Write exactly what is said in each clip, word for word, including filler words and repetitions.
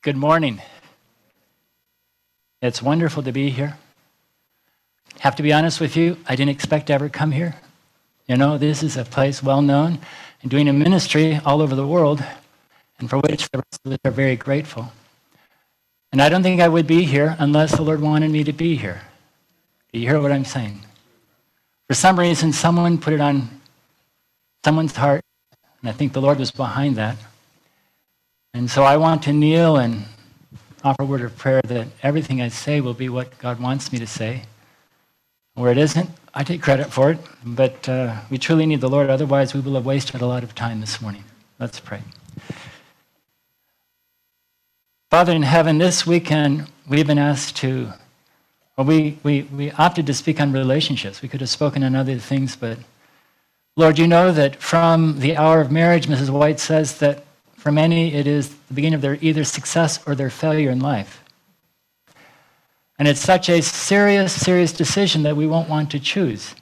Good morning. It's wonderful to be here. Have to be honest with you, I didn't expect to ever come here. You know, this is a place well known and doing a ministry all over the world, and for which the rest of us are very grateful. And I don't think I would be here unless the Lord wanted me to be here. Do you hear what I'm saying? For some reason, someone put it on someone's heart, and I think the Lord was behind that. And so I want to kneel and offer a word of prayer that everything I say will be what God wants me to say. Where it isn't, I take credit for it, but uh, we truly need the Lord, otherwise we will have wasted a lot of time this morning. Let's pray. Father in heaven, this weekend we've been asked to, well, we, we, we opted to speak on relationships. We could have spoken on other things, but Lord, you know that from the hour of marriage, Missus White says that for many, it is the beginning of their either success or their failure in life. And it's such a serious, serious decision that we won't want to choose.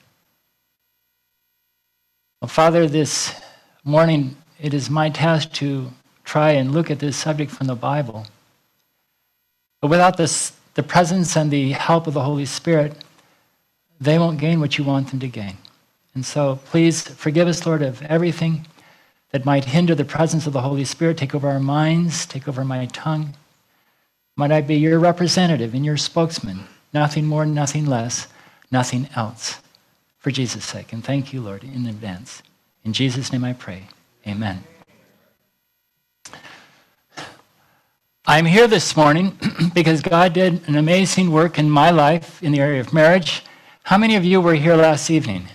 Well, Father, this morning, it is my task to try and look at this subject from the Bible. But without this, the presence and the help of the Holy Spirit, they won't gain what you want them to gain. And so please forgive us, Lord, of everything that might hinder the presence of the Holy Spirit, take over our minds, take over my tongue. Might I be your representative and your spokesman, nothing more, nothing less, nothing else, for Jesus' sake. And thank you, Lord, in advance. In Jesus' name I pray, amen. I'm here this morning because God did an amazing work in my life in the area of marriage. How many of you were here last evening?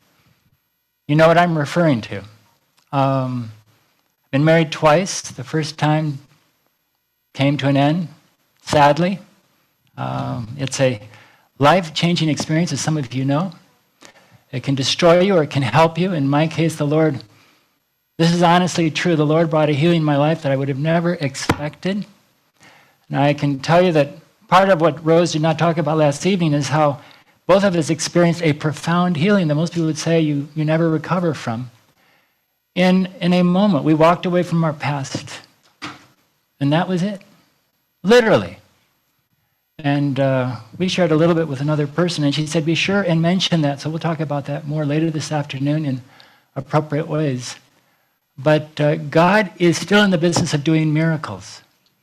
You know what I'm referring to. Um, I've been married twice. The first time came to an end, sadly. Um, it's a life-changing experience, as some of you know. It can destroy you or it can help you. In my case, the Lord, this is honestly true. The Lord brought a healing in my life that I would have never expected. And I can tell you that part of what Rose did not talk about last evening is how both of us experienced a profound healing that most people would say you, you never recover from. In, in a moment, we walked away from our past, and that was it, literally. And uh, we shared a little bit with another person, and she said, be sure and mention that. So we'll talk about that more later this afternoon in appropriate ways. But uh, God is still in the business of doing miracles.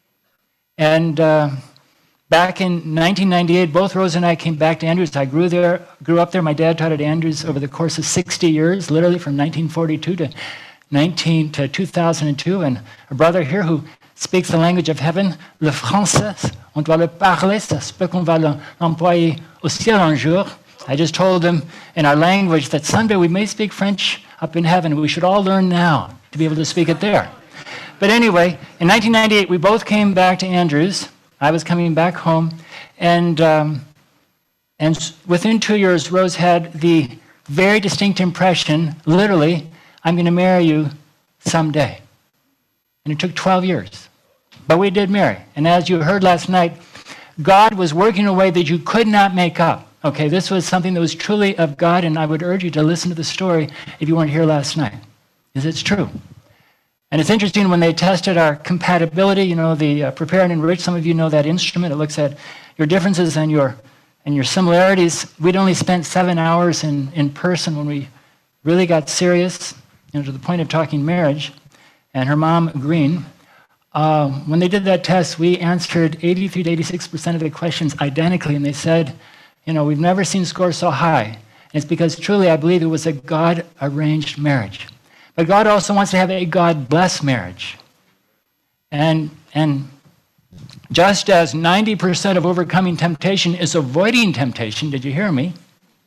And uh, back in nineteen ninety-eight, both Rose and I came back to Andrews. I grew there, grew up there. My dad taught at Andrews over the course of sixty years, literally from nineteen forty-two to nineteen to two thousand two. And a brother here who speaks the language of heaven, le français, on doit le parler, ça se peut qu'on va l'employer au ciel un jour. I just told him in our language that someday we may speak French up in heaven. We should all learn now to be able to speak it there. But anyway, in nineteen ninety-eight, we both came back to Andrews. I was coming back home, and um, and within two years, Rose had the very distinct impression, literally, I'm going to marry you someday. And it took twelve years. But we did marry. And as you heard last night, God was working in a way that you could not make up. Okay, this was something that was truly of God, and I would urge you to listen to the story if you weren't here last night, because it's true. And it's interesting when they tested our compatibility, you know, the uh, Prepare and Enrich, some of you know that instrument. It looks at your differences and your and your similarities. We'd only spent seven hours in, in person when we really got serious, you know, to the point of talking marriage, and her mom agreeing. Uh, when they did that test, we answered eighty-three to eighty-six percent of the questions identically, and they said, you know, we've never seen scores so high. And it's because truly I believe it was a God-arranged marriage. But God also wants to have a God-blessed marriage. And, and just as ninety percent of overcoming temptation is avoiding temptation, did you hear me?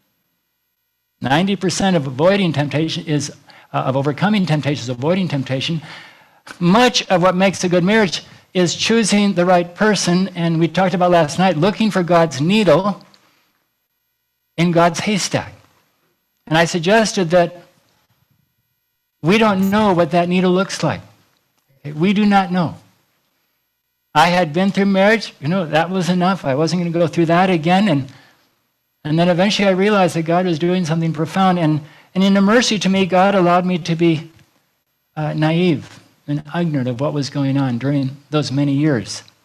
ninety percent of avoiding temptation is, uh, of overcoming temptation is avoiding temptation. Much of what makes a good marriage is choosing the right person, and we talked about last night, looking for God's needle in God's haystack. And I suggested that we don't know what that needle looks like. We do not know. I had been through marriage, you know, that was enough. I wasn't going to go through that again. And and then eventually I realized that God was doing something profound. And, and in a mercy to me, God allowed me to be uh, naive and ignorant of what was going on during those many years.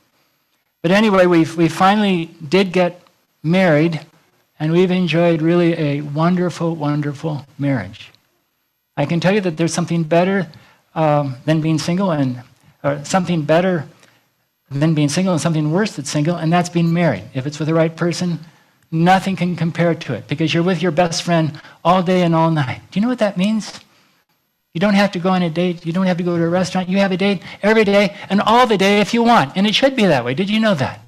But anyway, we we finally did get married, and we've enjoyed really a wonderful, wonderful marriage. I can tell you that there's something better um, than being single, and or something better than being single, and something worse than single, and that's being married. If it's with the right person, nothing can compare to it, because you're with your best friend all day and all night. Do you know what that means? You don't have to go on a date. You don't have to go to a restaurant. You have a date every day and all the day if you want. And it should be that way. Did you know that?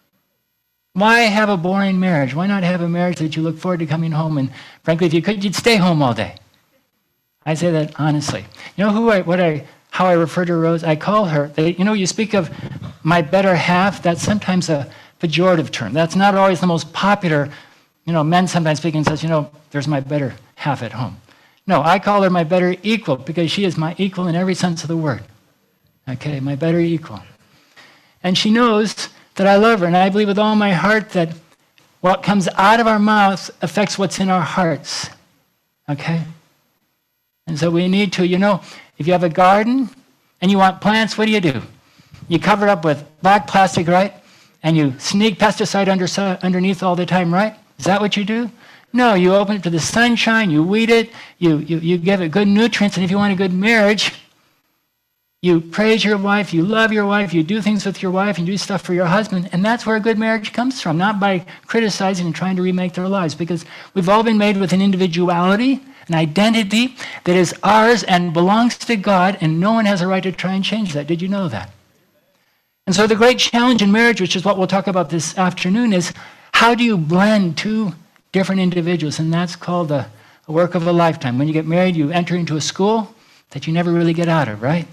Why have a boring marriage? Why not have a marriage that you look forward to coming home? And frankly, if you could, you'd stay home all day. I say that honestly. You know who I, what I, how I refer to Rose? I call her, they, you know, you speak of my better half. That's sometimes a pejorative term. That's not always the most popular. You know, men sometimes speak and says, you know, there's my better half at home. No, I call her my better equal, because she is my equal in every sense of the word. Okay, my better equal. And she knows that I love her, and I believe with all my heart that what comes out of our mouths affects what's in our hearts. Okay? And so we need to, you know, if you have a garden and you want plants, what do you do? You cover it up with black plastic, right? And you sneak pesticide under, underneath all the time, right? Is that what you do? No, you open it to the sunshine, you weed it, you, you, you give it good nutrients, and if you want a good marriage, you praise your wife, you love your wife, you do things with your wife, and you do stuff for your husband, and that's where a good marriage comes from, not by criticizing and trying to remake their lives, because we've all been made with an individuality, an identity that is ours and belongs to God, and no one has a right to try and change that. Did you know that? And so the great challenge in marriage, which is what we'll talk about this afternoon, is how do you blend two different individuals? And that's called a, a work of a lifetime. When you get married, you enter into a school that you never really get out of, right?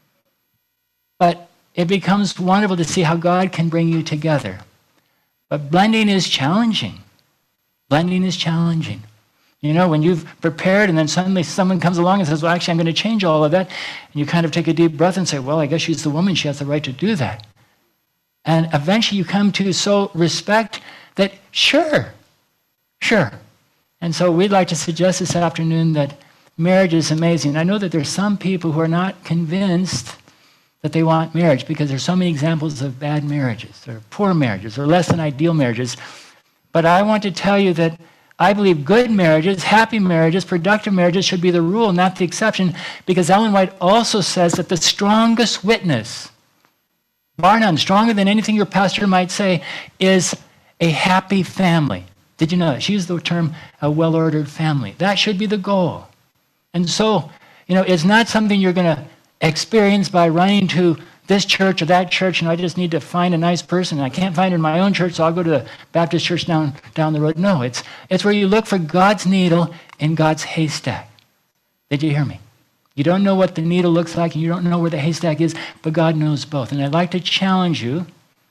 But it becomes wonderful to see how God can bring you together. But blending is challenging. Blending is challenging. You know, when you've prepared and then suddenly someone comes along and says, well, actually, I'm going to change all of that. And you kind of take a deep breath and say, well, I guess she's the woman. She has the right to do that. And eventually you come to so respect that, sure, sure. And so we'd like to suggest this afternoon that marriage is amazing. I know that there's some people who are not convinced that they want marriage because there's so many examples of bad marriages or poor marriages or less than ideal marriages. But I want to tell you that I believe good marriages, happy marriages, productive marriages should be the rule, not the exception, because Ellen White also says that the strongest witness, bar none, stronger than anything your pastor might say, is a happy family. Did you know that? She used the term a well-ordered family. That should be the goal. And so, you know, it's not something you're going to experience by running to this church or that church, and I just need to find a nice person. I can't find her in my own church, so I'll go to the Baptist church down, down the road. No, it's, it's where you look for God's needle in God's haystack. Did you hear me? You don't know what the needle looks like, and you don't know where the haystack is, but God knows both. And I'd like to challenge you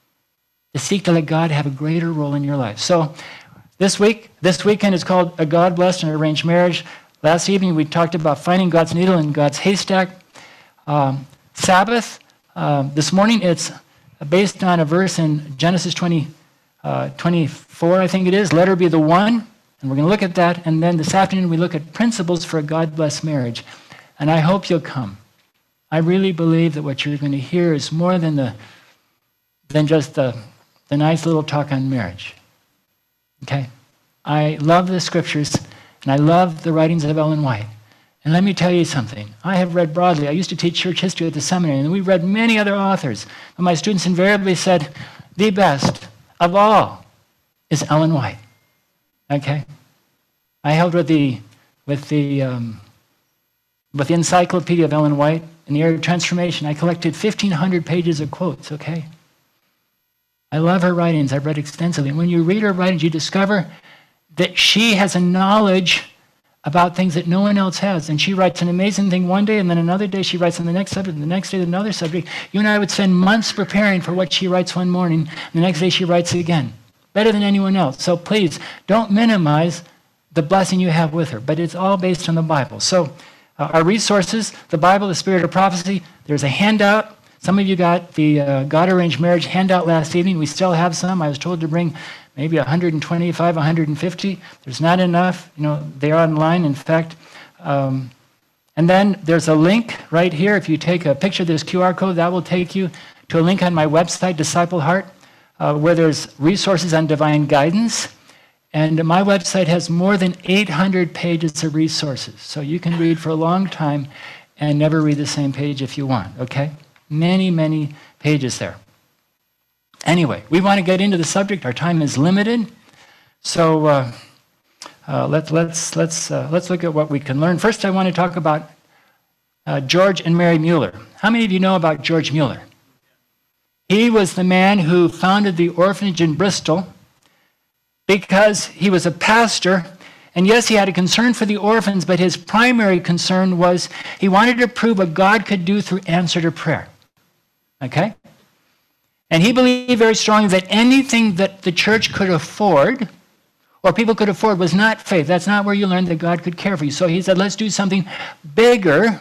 to seek to let God have a greater role in your life. So this week, this weekend is called A God-Blessed and Arranged Marriage. Last evening, we talked about finding God's needle in God's haystack. Um, Sabbath, uh, this morning, it's based on a verse in Genesis twenty, uh, twenty-four, I think it is. Let her be the one. And we're going to look at that. And then this afternoon, we look at principles for a God-blessed marriage. And I hope you'll come. I really believe that what you're going to hear is more than the than just the, the nice little talk on marriage. Okay? I love the scriptures, and I love the writings of Ellen White. And let me tell you something. I have read broadly. I used to teach church history at the seminary, and we read many other authors. But my students invariably said, the best of all is Ellen White. Okay? I held with the with the um, with the Encyclopedia of Ellen White in the area of transformation. I collected fifteen hundred pages of quotes, okay? I love her writings. I've read extensively. And when you read her writings, you discover that she has a knowledge about things that no one else has. And she writes an amazing thing one day, and then another day she writes on the next subject, and the next day another subject. You and I would spend months preparing for what she writes one morning, and the next day she writes again. Better than anyone else. So please, don't minimize the blessing you have with her. But it's all based on the Bible. So uh, our resources, the Bible, the Spirit of Prophecy, there's a handout. Some of you got the uh, God Arranged Marriage handout last evening. We still have some. I was told to bring maybe one hundred twenty-five, one hundred fifty. There's not enough. You know, they're online, in fact. Um, and then there's a link right here. If you take a picture of this Q R code, that will take you to a link on my website, Disciple Heart. uh, where there's resources on divine guidance. And my website has more than eight hundred pages of resources. So you can read for a long time and never read the same page if you want, okay? Many, many pages there. Anyway, we want to get into the subject. Our time is limited. So uh, uh, let, let's, let's, uh, let's look at what we can learn. First, I want to talk about uh, George and Mary Mueller. How many of you know about George Mueller? He was the man who founded the orphanage in Bristol because he was a pastor. And yes, he had a concern for the orphans, but his primary concern was he wanted to prove what God could do through answer to prayer. Okay? And he believed very strongly that anything that the church could afford or people could afford was not faith. That's not where you learn that God could care for you. So he said, let's do something bigger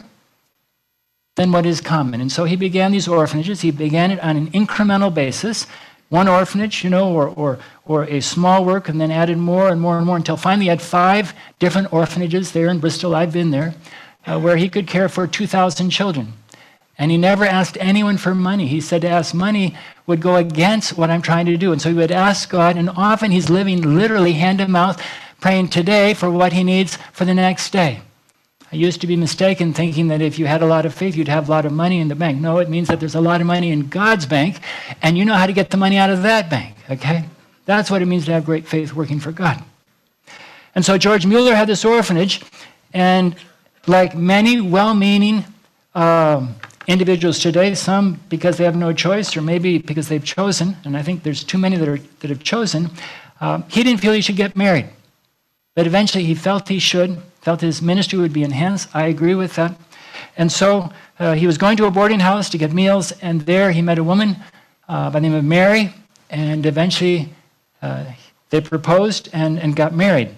than what is common. And so he began these orphanages. He began it on an incremental basis. One orphanage, you know, or, or, or a small work, and then added more and more and more until finally he had five different orphanages there in Bristol. I've been there, uh, where he could care for two thousand children. And he never asked anyone for money. He said to ask money would go against what I'm trying to do. And so he would ask God, and often he's living literally hand to mouth, praying today for what he needs for the next day. I used to be mistaken thinking that if you had a lot of faith, you'd have a lot of money in the bank. No, it means that there's a lot of money in God's bank, and you know how to get the money out of that bank, okay? That's what it means to have great faith working for God. And so George Mueller had this orphanage, and like many well-meaning um, individuals today, some because they have no choice, or maybe because they've chosen, and I think there's too many that, are, that have chosen, um, he didn't feel he should get married. But eventually he felt he should, felt his ministry would be enhanced. I agree with that. And so uh, he was going to a boarding house to get meals, and there he met a woman uh, by the name of Mary, and eventually uh, they proposed and, and got married.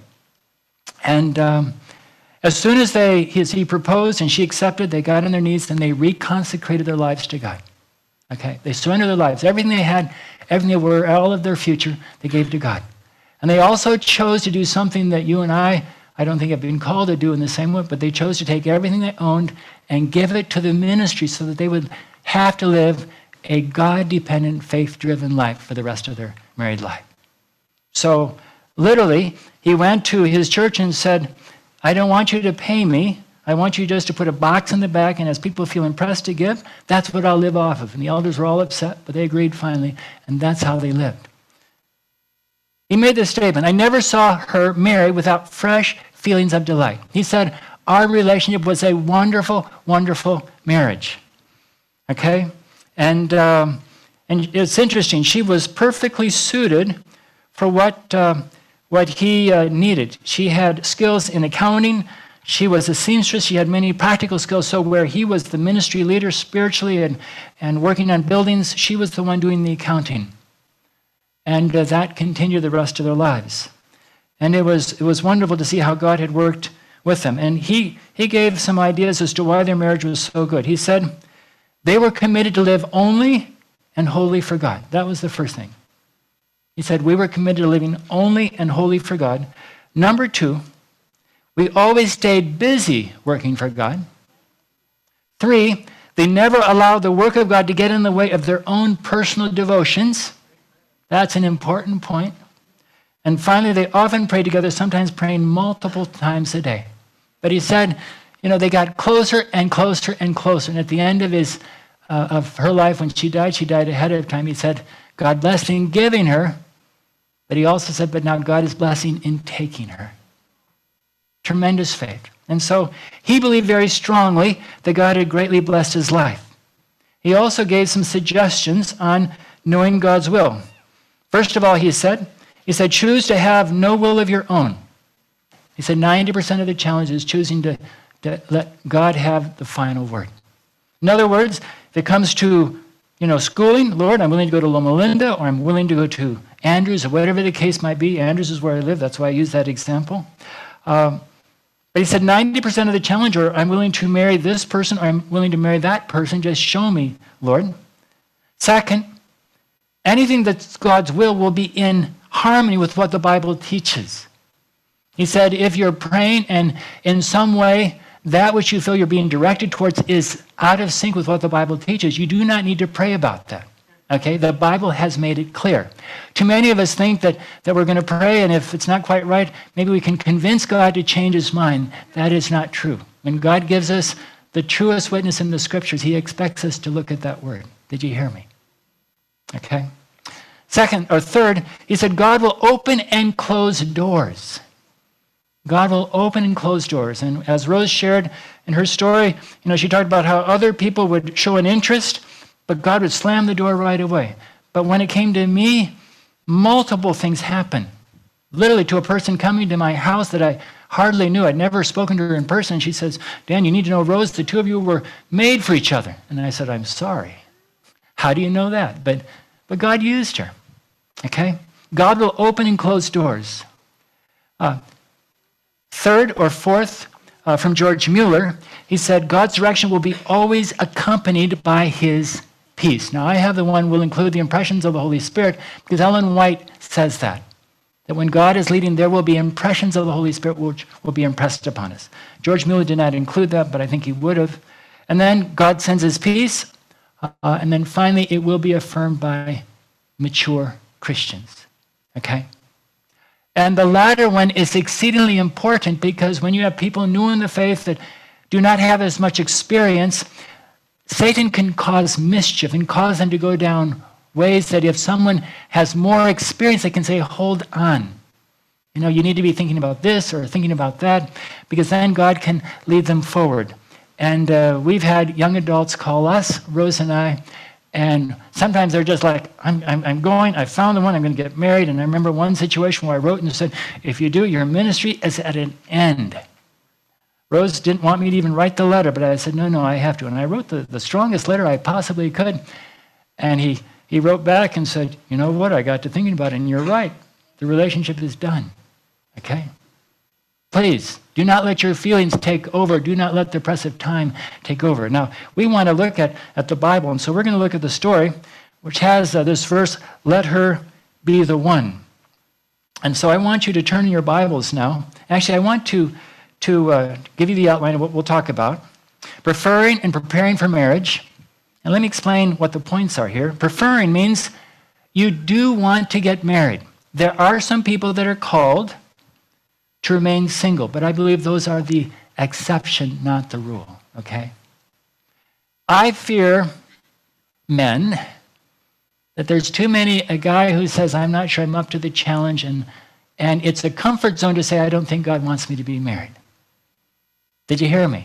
And um, as soon as they as he proposed and she accepted, they got on their knees and they reconsecrated their lives to God. Okay, they surrendered their lives. Everything they had, everything they were, all of their future, they gave to God. And they also chose to do something that you and I, I don't think have been called to do in the same way, but they chose to take everything they owned and give it to the ministry so that they would have to live a God-dependent, faith-driven life for the rest of their married life. So literally, he went to his church and said, I don't want you to pay me. I want you just to put a box in the back, and as people feel impressed to give, that's what I'll live off of. And the elders were all upset, but they agreed finally, and that's how they lived. He made this statement, I never saw her marry without fresh feelings of delight. He said, our relationship was a wonderful, wonderful marriage. Okay? And, um, and it's interesting, she was perfectly suited for what, uh, what he uh, needed. She had skills in accounting. She was a seamstress. She had many practical skills. So where he was the ministry leader spiritually and, and working on buildings, she was the one doing the accounting. And uh, that continued the rest of their lives. And it was it was wonderful to see how God had worked with them. And he, he gave some ideas as to why their marriage was so good. He said they were committed to live only and wholly for God. That was the first thing. He said we were committed to living only and wholly for God. Number two, we always stayed busy working for God. Three, they never allowed the work of God to get in the way of their own personal devotions. That's an important point. And finally, they often prayed together, sometimes praying multiple times a day. But he said, you know, they got closer and closer and closer. And at the end of his, uh, of her life, when she died, she died ahead of time. He said, God blessed in giving her. But he also said, but now God is blessing in taking her. Tremendous faith. And so he believed very strongly that God had greatly blessed his life. He also gave some suggestions on knowing God's will. First of all, he said, he said, choose to have no will of your own. He said ninety percent of the challenge is choosing to, to let God have the final word. In other words, if it comes to, you know, schooling, Lord, I'm willing to go to Loma Linda, or I'm willing to go to Andrews, or whatever the case might be. Andrews is where I live. That's why I use that example. Um, but he said ninety percent of the challenge, or I'm willing to marry this person, or I'm willing to marry that person. Just show me, Lord. Second, anything that's God's will will be in harmony with what the Bible teaches. He said, if you're praying and in some way that which you feel you're being directed towards is out of sync with what the Bible teaches, you do not need to pray about that. Okay, the Bible has made it clear. Too many of us think that, that we're going to pray, and if it's not quite right, maybe we can convince God to change his mind. That is not true. When God gives us the truest witness in the scriptures, he expects us to look at that word. Did you hear me? Okay. Second, or third, he said, God will open and close doors. God will open and close doors. And as Rose shared in her story, you know, she talked about how other people would show an interest, but God would slam the door right away. But when it came to me, multiple things happened. Literally to a person coming to my house that I hardly knew. I'd never spoken to her in person. And she says, Dan, you need to know, Rose, the two of you were made for each other. And I said, I'm sorry. How do you know that? But, but God used her. Okay? God will open and close doors. Uh, third or fourth, uh, from George Mueller, he said, God's direction will be always accompanied by his peace. Now, I have the one will include the impressions of the Holy Spirit, because Ellen White says that. That when God is leading, there will be impressions of the Holy Spirit which will be impressed upon us. George Mueller did not include that, but I think he would have. And then God sends his peace. Uh, and then finally, it will be affirmed by mature Christians. Okay? And the latter one is exceedingly important, because when you have people new in the faith that do not have as much experience, Satan can cause mischief and cause them to go down ways that if someone has more experience, they can say, hold on. You know, you need to be thinking about this or thinking about that, because then God can lead them forward. And uh, we've had young adults call us, Rose and I, and sometimes they're just like, I'm, I'm, I'm going, I found the one, I'm going to get married. And I remember one situation where I wrote and said, if you do, your ministry is at an end. Rose didn't want me to even write the letter, but I said, no, no, I have to. And I wrote the, the strongest letter I possibly could. And he, he wrote back and said, you know what, I got to thinking about it, and you're right. The relationship is done. Okay? Please, do not let your feelings take over. Do not let the press of time take over. Now, we want to look at, at the Bible, and so we're going to look at the story, which has uh, this verse, let her be the one. And so I want you to turn in your Bibles now. Actually, I want to, to uh, give you the outline of what we'll talk about. Preferring and preparing for marriage. And let me explain what the points are here. Preferring means you do want to get married. There are some people that are called to remain single, but I believe those are the exception, not the rule, okay? I fear, men, that there's too many, a guy who says, I'm not sure I'm up to the challenge, and, and it's a comfort zone to say, I don't think God wants me to be married. Did you hear me?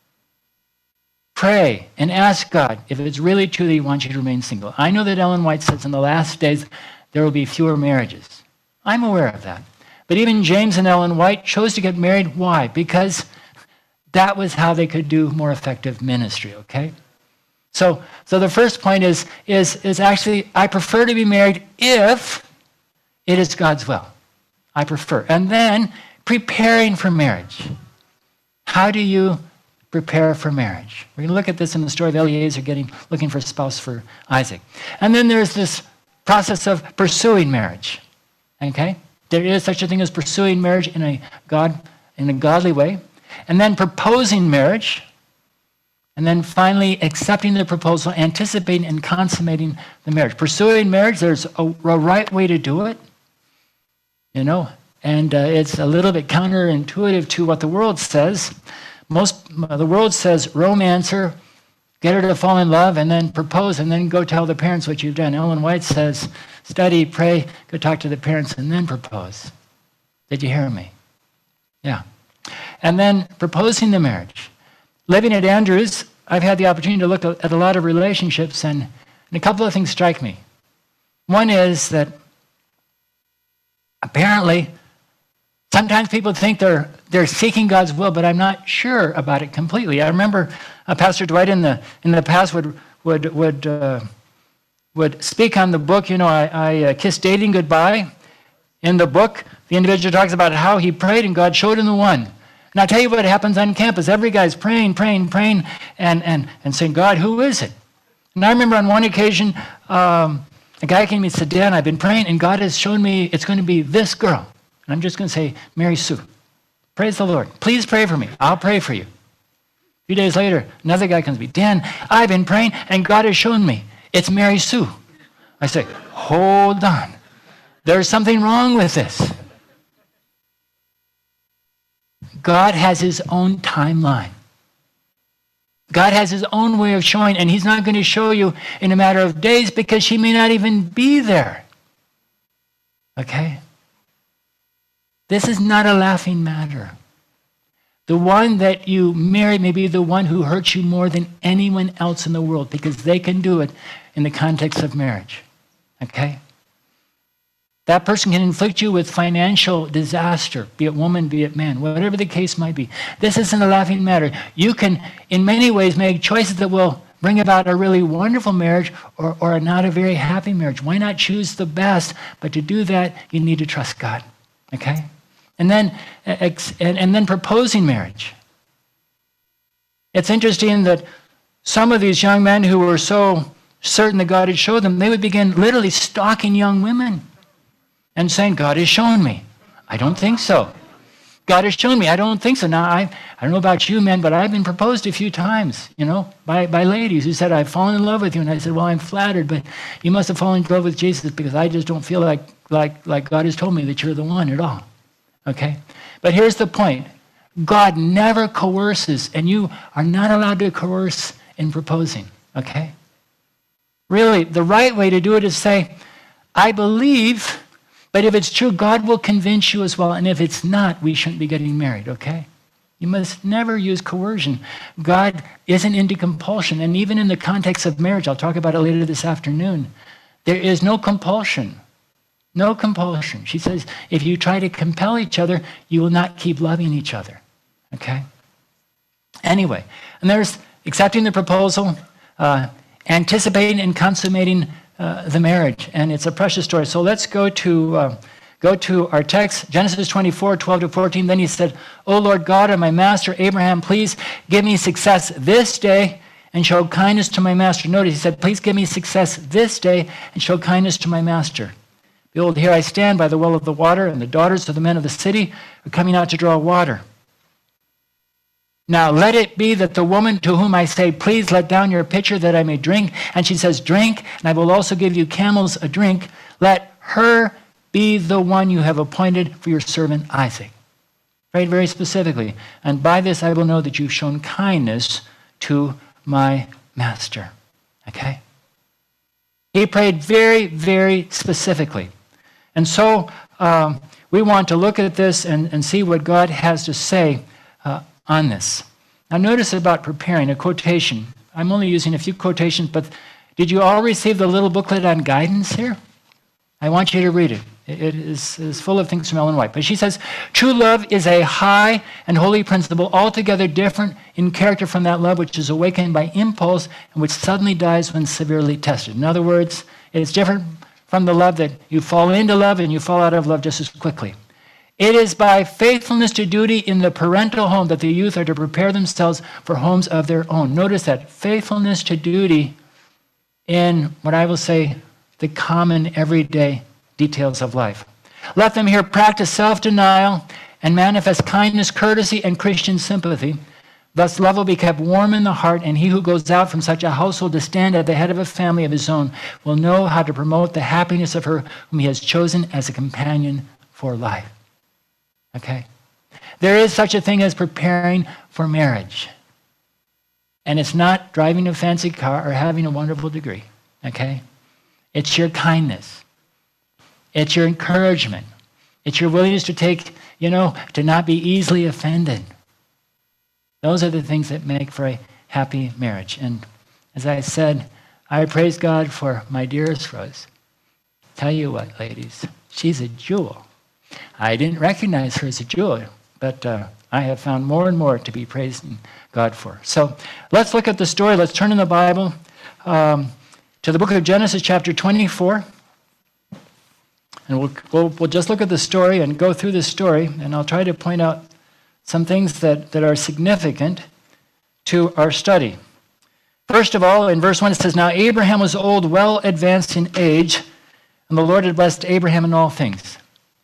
Pray and ask God if it's really true that he wants you to remain single. I know that Ellen White says in the last days there will be fewer marriages. I'm aware of that. But even James and Ellen White chose to get married. Why? Because that was how they could do more effective ministry, okay? So, so the first point is, is, is actually, I prefer to be married if it is God's will. I prefer. And then preparing for marriage. How do you prepare for marriage? We're going to look at this in the story of Eliezer getting, looking for a spouse for Isaac. And then there's this process of pursuing marriage, okay? There is such a thing as pursuing marriage in a God, in a godly way. And then proposing marriage. And then finally accepting the proposal, anticipating and consummating the marriage. Pursuing marriage, there's a, a right way to do it. You know, and uh, it's a little bit counterintuitive to what the world says. Most, the world says romance her, get her to fall in love, and then propose, and then go tell the parents what you've done. Ellen White says, study, pray, go talk to the parents, and then propose. Did you hear me? Yeah. And then proposing the marriage. Living at Andrews, I've had the opportunity to look at a lot of relationships, and, and a couple of things strike me. One is that apparently sometimes people think they're they're seeking God's will, but I'm not sure about it completely. I remember uh, Pastor Dwight in the in the past would would would uh, would speak on the book. You know, I, I uh, Kissed Dating Goodbye. In the book, the individual talks about how he prayed and God showed him the one. And I'll tell you what happens on campus. Every guy's praying, praying, praying, and and and saying, God, who is it? And I remember on one occasion, um, a guy came and said, Dan, I've been praying, and God has shown me it's going to be this girl. And I'm just going to say, Mary Sue. Praise the Lord. Please pray for me. I'll pray for you. A few days later, another guy comes to me. Dan, I've been praying, and God has shown me. It's Mary Sue. I say, hold on. There's something wrong with this. God has his own timeline. God has his own way of showing, and he's not going to show you in a matter of days because she may not even be there. Okay? This is not a laughing matter. The one that you marry may be the one who hurts you more than anyone else in the world because they can do it in the context of marriage. Okay? That person can inflict you with financial disaster, be it woman, be it man, whatever the case might be. This isn't a laughing matter. You can, in many ways, make choices that will bring about a really wonderful marriage or, or not a very happy marriage. Why not choose the best? But to do that, you need to trust God. Okay? And then, and, and then proposing marriage. It's interesting that some of these young men who were so certain that God had showed them, they would begin literally stalking young women and saying, God has shown me. I don't think so. God has shown me. I don't think so. Now, I, I don't know about you men, but I've been proposed a few times, you know, by, by ladies who said, I've fallen in love with you. And I said, well, I'm flattered, but you must have fallen in love with Jesus because I just don't feel like, like, like God has told me that you're the one at all. Okay? But here's the point. God never coerces, and you are not allowed to coerce in proposing. Okay? Really, the right way to do it is say, I believe, but if it's true, God will convince you as well. And if it's not, we shouldn't be getting married, okay? You must never use coercion. God isn't into compulsion. And even in the context of marriage, I'll talk about it later this afternoon, there is no compulsion. No compulsion. She says, if you try to compel each other, you will not keep loving each other, okay? Anyway, and there's accepting the proposal, uh, anticipating and consummating uh, the marriage. And it's a precious story. So let's go to uh, go to our text, Genesis twenty-four, twelve to fourteen. Then he said, O Lord God of my master Abraham, please give me success this day and show kindness to my master. Notice he said, please give me success this day and show kindness to my master. Behold, here I stand by the well of the water, and the daughters of the men of the city are coming out to draw water. Now let it be that the woman to whom I say, please let down your pitcher that I may drink, and she says, drink, and I will also give you camels a drink, let her be the one you have appointed for your servant Isaac. Right, very specifically. And by this I will know that you've shown kindness to my master. Okay? He prayed very, very specifically. And so um, we want to look at this and, and see what God has to say uh, on this. Now notice about preparing, a quotation. I'm only using a few quotations, but did you all receive the little booklet on guidance here? I want you to read it. It is, is full of things from Ellen White. But she says, true love is a high and holy principle, altogether different in character from that love which is awakened by impulse and which suddenly dies when severely tested. In other words, it is different from the love that you fall into love and you fall out of love just as quickly. It is by faithfulness to duty in the parental home that the youth are to prepare themselves for homes of their own. Notice that faithfulness to duty in what I will say the common everyday details of life. Let them here practice self-denial and manifest kindness, courtesy, and Christian sympathy. Thus love will be kept warm in the heart, and he who goes out from such a household to stand at the head of a family of his own will know how to promote the happiness of her whom he has chosen as a companion for life. Okay? There is such a thing as preparing for marriage. And it's not driving a fancy car or having a wonderful degree. Okay? It's your kindness. It's your encouragement. It's your willingness to take, you know, to not be easily offended. Those are the things that make for a happy marriage. And as I said, I praise God for my dearest Rose. Tell you what, ladies, she's a jewel. I didn't recognize her as a jewel, but uh, I have found more and more to be praising God for. So let's look at the story. Let's turn in the Bible um, to the book of Genesis chapter twenty-four. And we'll, we'll, we'll just look at the story and go through the story, and I'll try to point out some things that, that are significant to our study. First of all, in verse one, it says, now Abraham was old, well advanced in age, and the Lord had blessed Abraham in all things.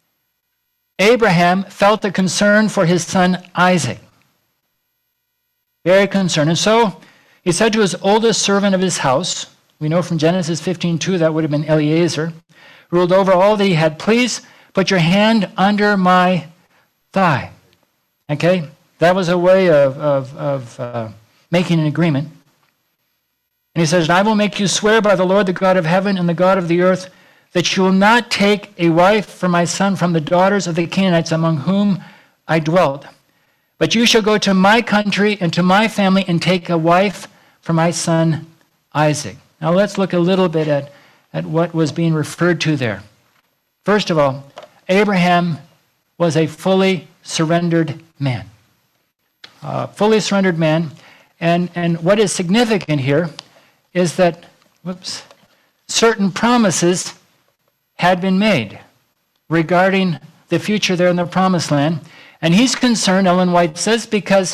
Abraham felt the concern for his son Isaac. Very concerned. And so he said to his oldest servant of his house, We know from Genesis fifteen two that would have been Eliezer, ruled over all that he had. Please put your hand under my thigh. Okay? That was a way of, of, of uh, making an agreement. And he says, and I will make you swear by the Lord, the God of heaven and the God of the earth, that you will not take a wife for my son from the daughters of the Canaanites among whom I dwelt. But you shall go to my country and to my family and take a wife for my son Isaac. Now let's look a little bit at, at what was being referred to there. First of all, Abraham was a fully surrendered man. Uh, fully surrendered man. And, and what is significant here is that, whoops, certain promises had been made regarding the future there in the promised land. And he's concerned, Ellen White says, because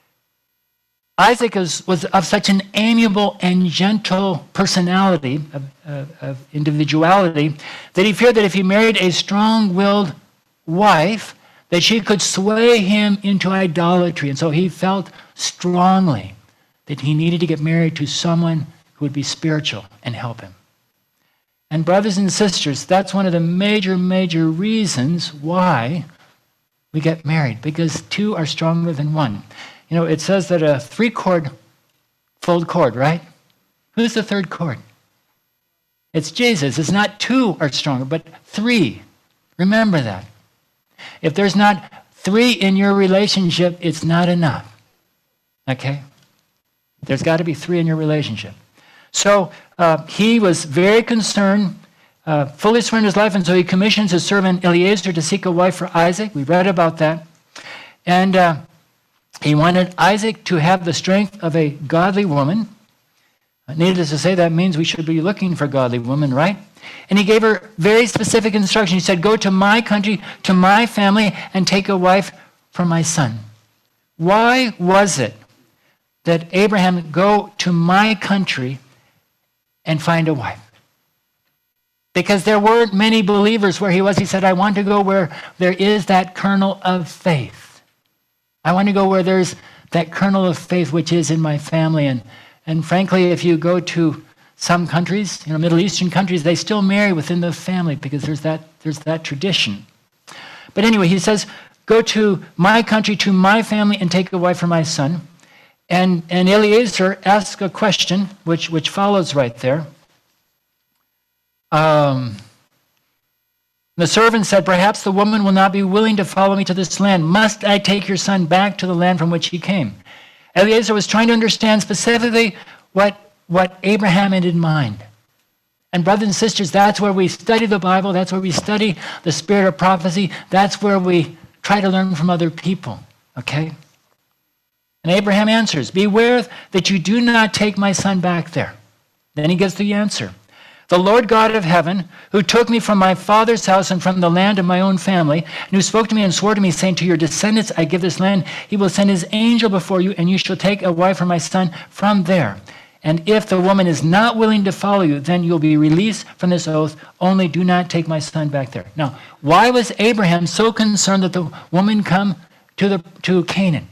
Isaac is, was of such an amiable and gentle personality, of, of, of individuality, that he feared that if he married a strong-willed wife, that she could sway him into idolatry. And so he felt strongly that he needed to get married to someone who would be spiritual and help him. And brothers and sisters, that's one of the major, major reasons why we get married, because two are stronger than one. You know, it says that a three-cord fold cord, right? Who's the third cord? It's Jesus. It's not two are stronger, but three. Remember that. If there's not three in your relationship, it's not enough. Okay? There's got to be three in your relationship. So uh, he was very concerned, uh, fully surrendered his life, and so he commissions his servant Eliezer to seek a wife for Isaac. We read about that. And uh, he wanted Isaac to have the strength of a godly woman. Needless to say, that means we should be looking for godly women, right? And he gave her very specific instruction. He said, go to my country, to my family, and take a wife for my son. Why was it that Abraham go to my country and find a wife? Because there weren't many believers where he was. He said, I want to go where there is that kernel of faith. I want to go where there's that kernel of faith which is in my family. And, and frankly, if you go to some countries, you know, Middle Eastern countries, they still marry within the family because there's that, there's that tradition. But anyway, he says, go to my country, to my family, and take a wife for my son. And, and Eliezer asks a question, which, which follows right there. Um, the servant said, perhaps the woman will not be willing to follow me to this land. Must I take your son back to the land from which he came? Eliezer was trying to understand specifically what, what Abraham had in mind. And brothers and sisters, that's where we study the Bible. That's where we study the spirit of prophecy. That's where we try to learn from other people, okay? And Abraham answers, beware that you do not take my son back there. Then he gives the answer. The Lord God of heaven, who took me from my father's house and from the land of my own family, and who spoke to me and swore to me, saying, to your descendants I give this land, he will send his angel before you, and you shall take a wife for my son from there. And if the woman is not willing to follow you, then you'll be released from this oath. Only do not take my son back there. Now, why was Abraham so concerned that the woman come to, the, to Canaan?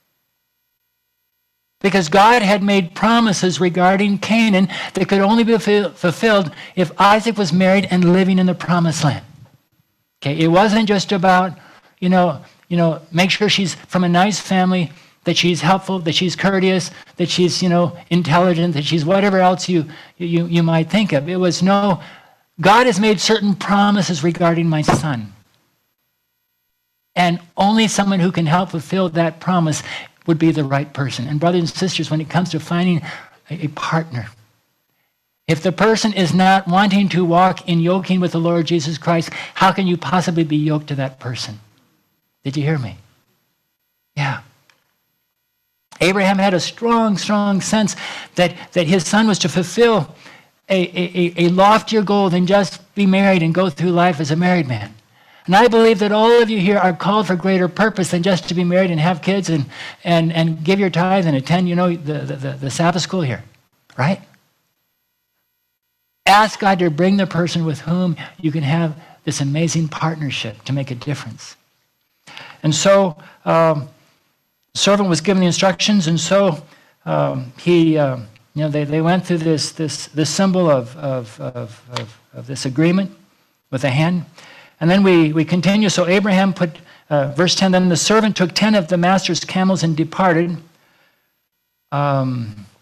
Because God had made promises regarding Canaan that could only be fulfilled if Isaac was married and living in the promised land. Okay, it wasn't just about, you know, you know, make sure she's from a nice family, that she's helpful, that she's courteous, that she's, you know, intelligent, that she's whatever else you you you might think of. It was no, God has made certain promises regarding my son. And only someone who can help fulfill that promise would be the right person. And brothers and sisters, when it comes to finding a, a partner, if the person is not wanting to walk in yoking with the Lord Jesus Christ, how can you possibly be yoked to that person? Did you hear me? Yeah. Abraham had a strong, strong sense that, that his son was to fulfill a, a, a loftier goal than just be married and go through life as a married man. And I believe that all of you here are called for greater purpose than just to be married and have kids and, and, and give your tithe and attend, you know, the, the, the Sabbath school here, right? Ask God to bring the person with whom you can have this amazing partnership to make a difference. And so um, the servant was given the instructions, and so um, he, uh, You know, they, they went through this this this symbol of, of, of, of, of this agreement with a hen. And then we, we continue. So Abraham put, uh, verse ten, then the servant took ten of the master's camels and departed. Um,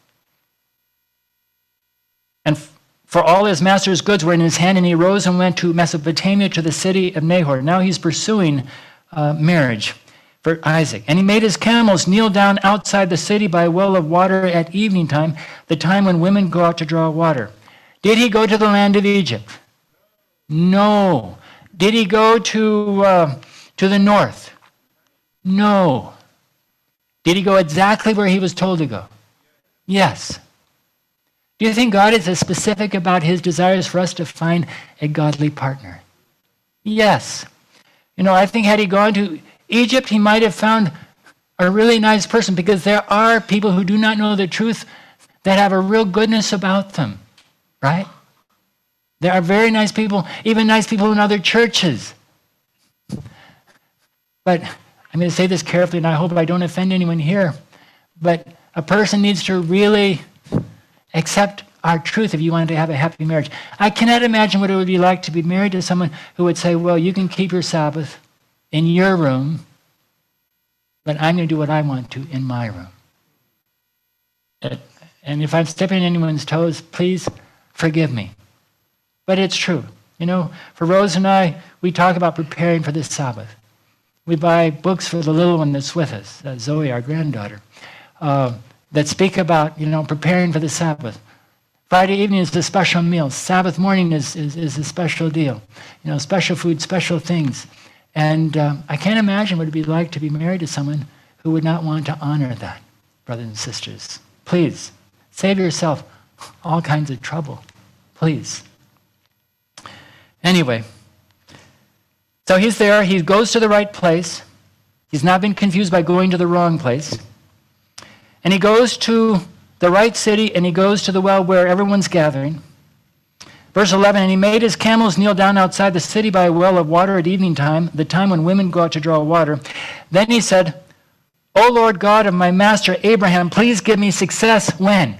and f- for all his master's goods were in his hand, and he rose and went to Mesopotamia to the city of Nahor. Now he's pursuing uh, marriage for Isaac. And he made his camels kneel down outside the city by a well of water at evening time, the time when women go out to draw water. Did he go to the land of Egypt? No. Did he go to, uh, to the north? No. Did he go exactly where he was told to go? Yes. Do you think God is as specific about his desires for us to find a godly partner? Yes. You know, I think had he gone to Egypt, he might have found a really nice person, because there are people who do not know the truth that have a real goodness about them, right? There are very nice people, even nice people in other churches. But I'm going to say this carefully, and I hope I don't offend anyone here, but a person needs to really accept our truth if you want to have a happy marriage. I cannot imagine what it would be like to be married to someone who would say, well, you can keep your Sabbath in your room, but I'm going to do what I want to in my room. And if I'm stepping on anyone's toes, please forgive me. But it's true. You know, for Rose and I, we talk about preparing for this Sabbath. We buy books for the little one that's with us, uh, Zoe, our granddaughter, uh, that speak about, you know, preparing for the Sabbath. Friday evening is the special meal. Sabbath morning is, is, is a special deal. You know, special food, special things. And um, I can't imagine what it would be like to be married to someone who would not want to honor that, brothers and sisters. Please, save yourself all kinds of trouble. Please. Anyway, so he's there. He goes to the right place. He's not been confused by going to the wrong place. And he goes to the right city, and he goes to the well where everyone's gathering. Verse eleven, and he made his camels kneel down outside the city by a well of water at evening time, the time when women go out to draw water. Then he said, O Lord God of my master Abraham, please give me success. When?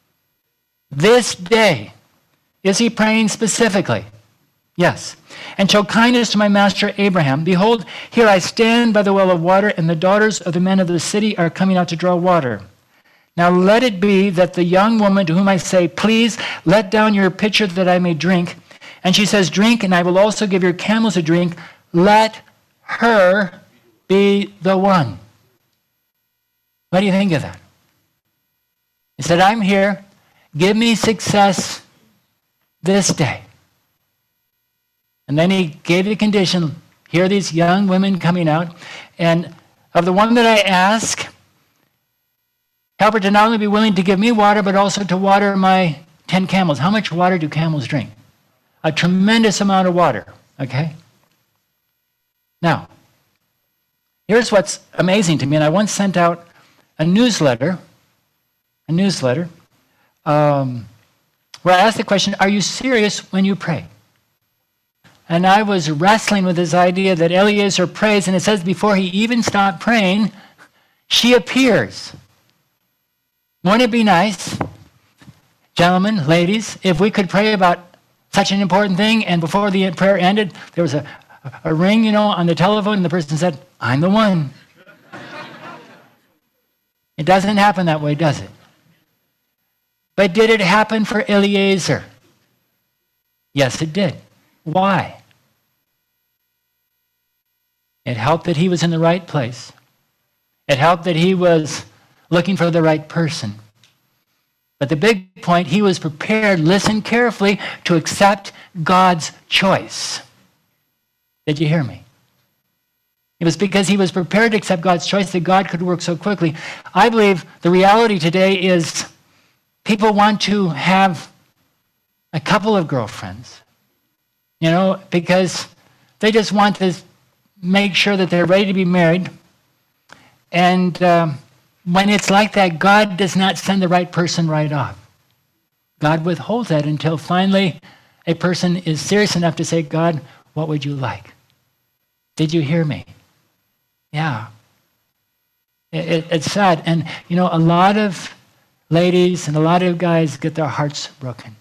This day. Is he praying specifically? Yes. And show kindness to my master Abraham. Behold, here I stand by the well of water, and the daughters of the men of the city are coming out to draw water. Now let it be that the young woman to whom I say, please let down your pitcher that I may drink. And she says, drink, and I will also give your camels a drink. Let her be the one. What do you think of that? He said, I'm here. Give me success this day. And then he gave the condition. Here are these young women coming out. And of the one that I ask, help her to not only be willing to give me water, but also to water my ten camels. How much water do camels drink? A tremendous amount of water, okay? Now, here's what's amazing to me, and I once sent out a newsletter, a newsletter, um, where I asked the question, are you serious when you pray? And I was wrestling with this idea that Eliezer prays, and it says before he even stopped praying, she appears. Wouldn't it be nice, gentlemen, ladies, if we could pray about such an important thing, and before the prayer ended, there was a, a ring, you know, on the telephone, and the person said, I'm the one. It doesn't happen that way, does it? But did it happen for Eliezer? Yes, it did. Why? It helped that he was in the right place. It helped that he was looking for the right person. But the big point, he was prepared, listen carefully, to accept God's choice. Did you hear me? It was because he was prepared to accept God's choice that God could work so quickly. I believe the reality today is people want to have a couple of girlfriends, you know, because they just want to make sure that they're ready to be married. And um, when it's like that, God does not send the right person right off. God withholds that until finally a person is serious enough to say, God, what would you like? Did you hear me? Yeah. It, it, it's sad. And, you know, a lot of ladies and a lot of guys get their hearts broken.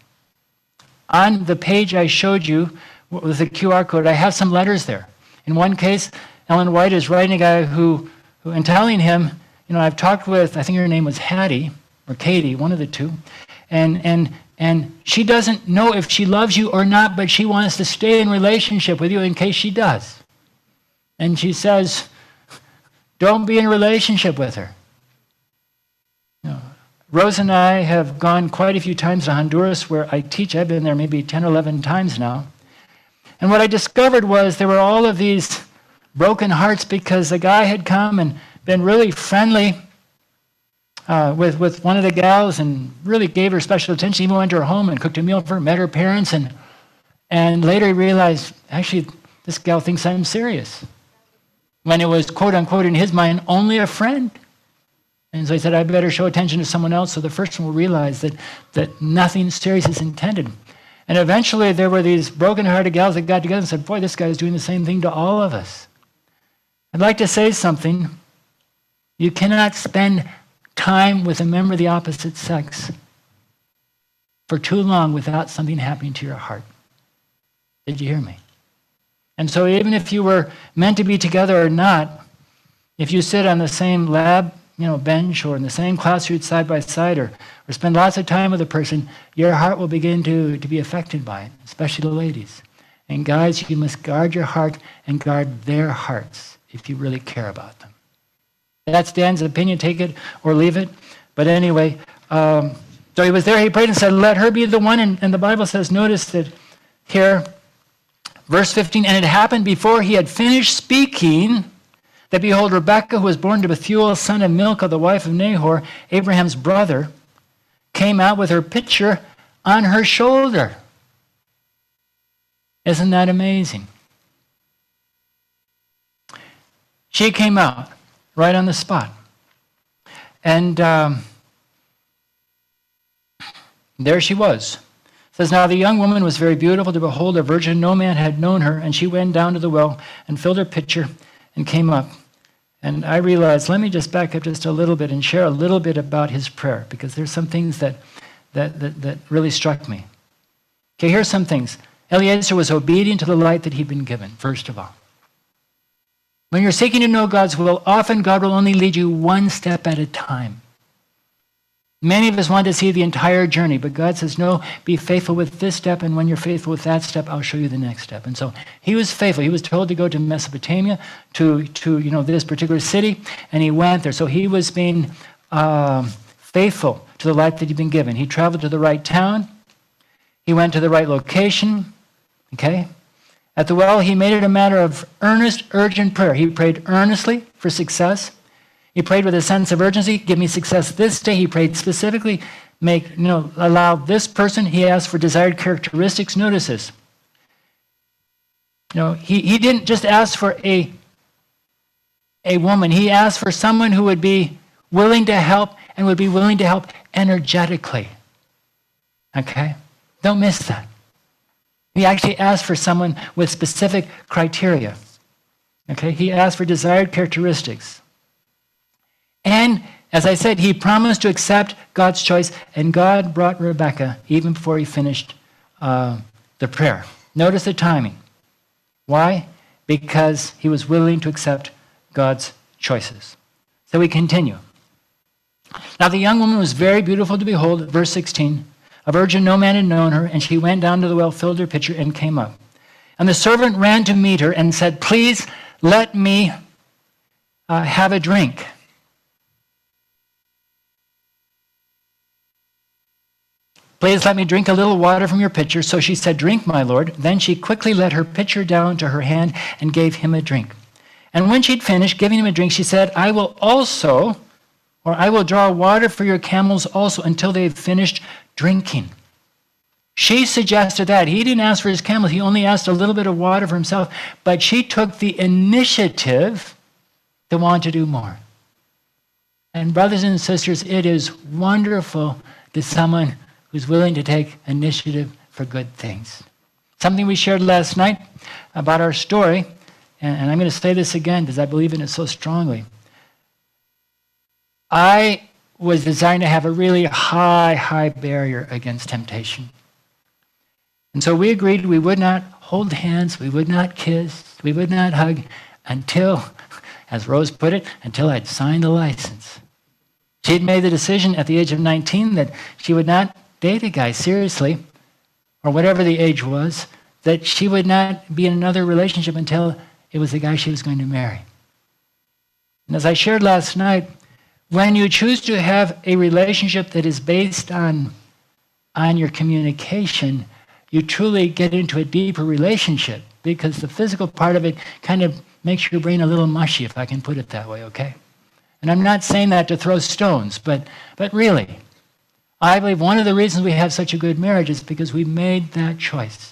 On the page I showed you with the Q R code, I have some letters there. In one case, Ellen White is writing a guy who, who and telling him, you know, I've talked with, I think her name was Hattie, or Katie, one of the two, and and and she doesn't know if she loves you or not, but she wants to stay in relationship with you in case she does. And she says, don't be in a relationship with her. You know, Rose and I have gone quite a few times to Honduras where I teach. I've been there maybe ten or eleven times now. And what I discovered was there were all of these broken hearts because the guy had come and been really friendly uh, with, with one of the gals and really gave her special attention, even went to her home and cooked a meal for her, met her parents, and, and later he realized, actually, this gal thinks I'm serious. When it was, quote unquote, in his mind, only a friend. And so he said, I better show attention to someone else so the first one will realize that, that nothing serious is intended. And eventually there were these broken-hearted gals that got together and said, boy, this guy is doing the same thing to all of us. I'd like to say something. You cannot spend time with a member of the opposite sex for too long without something happening to your heart. Did you hear me? And so even if you were meant to be together or not, if you sit on the same lab, you know, bench or in the same class room side by side or, or spend lots of time with a person, your heart will begin to, to be affected by it, especially the ladies. And guys, you must guard your heart and guard their hearts if you really care about them. That's Dan's opinion, take it or leave it. But anyway, um, so he was there, he prayed and said, let her be the one. And, and the Bible says, notice that here, verse fifteen, and it happened before he had finished speaking that, behold, Rebekah, who was born to Bethuel, son of Milcah, the wife of Nahor, Abraham's brother, came out with her pitcher on her shoulder. Isn't that amazing? She came out right on the spot. And um, there she was. It says, now the young woman was very beautiful to behold, a virgin. No man had known her. And she went down to the well and filled her pitcher and came up. And I realized, let me just back up just a little bit and share a little bit about his prayer, because there's some things that, that, that, that really struck me. Okay, here's some things. Eliezer was obedient to the light that he'd been given, first of all. When you're seeking to know God's will, often God will only lead you one step at a time. Many of us want to see the entire journey, but God says, no, be faithful with this step, and when you're faithful with that step, I'll show you the next step. And so he was faithful. He was told to go to Mesopotamia, to, to you know, this particular city, and he went there. So he was being um, faithful to the life that he'd been given. He traveled to the right town. He went to the right location, okay? At the well, he made it a matter of earnest, urgent prayer. He prayed earnestly for success. He prayed with a sense of urgency, give me success this day. He prayed specifically, make, you know, allow this person, he asked for desired characteristics. Notice this. You know, he, he didn't just ask for a, a woman. He asked for someone who would be willing to help and would be willing to help energetically. Okay? Don't miss that. He actually asked for someone with specific criteria. Okay? He asked for desired characteristics. And, as I said, he promised to accept God's choice, and God brought Rebekah even before he finished uh, the prayer. Notice the timing. Why? Because he was willing to accept God's choices. So we continue. Now the young woman was very beautiful to behold, verse sixteen. A virgin, no man had known her, and she went down to the well, filled her pitcher, and came up. And the servant ran to meet her and said, please let me uh, have a drink. Please let me drink a little water from your pitcher. So she said, drink, my lord. Then she quickly let her pitcher down to her hand and gave him a drink. And when she'd finished giving him a drink, she said, I will also, or I will draw water for your camels also until they've finished drinking. She suggested that. He didn't ask for his camels. He only asked a little bit of water for himself. But she took the initiative to want to do more. And brothers and sisters, it is wonderful that someone who's willing to take initiative for good things. Something we shared last night about our story, and, and I'm going to say this again because I believe in it so strongly. I was designed to have a really high, high barrier against temptation. And so we agreed we would not hold hands, we would not kiss, we would not hug until, as Rose put it, until I'd signed the license. She had made the decision at the age of nineteen that she would not date a guy seriously, or whatever the age was, that she would not be in another relationship until it was the guy she was going to marry. And as I shared last night, when you choose to have a relationship that is based on, on your communication, you truly get into a deeper relationship, because the physical part of it kind of makes your brain a little mushy, if I can put it that way, okay? And I'm not saying that to throw stones, but, but really, I believe one of the reasons we have such a good marriage is because we made that choice.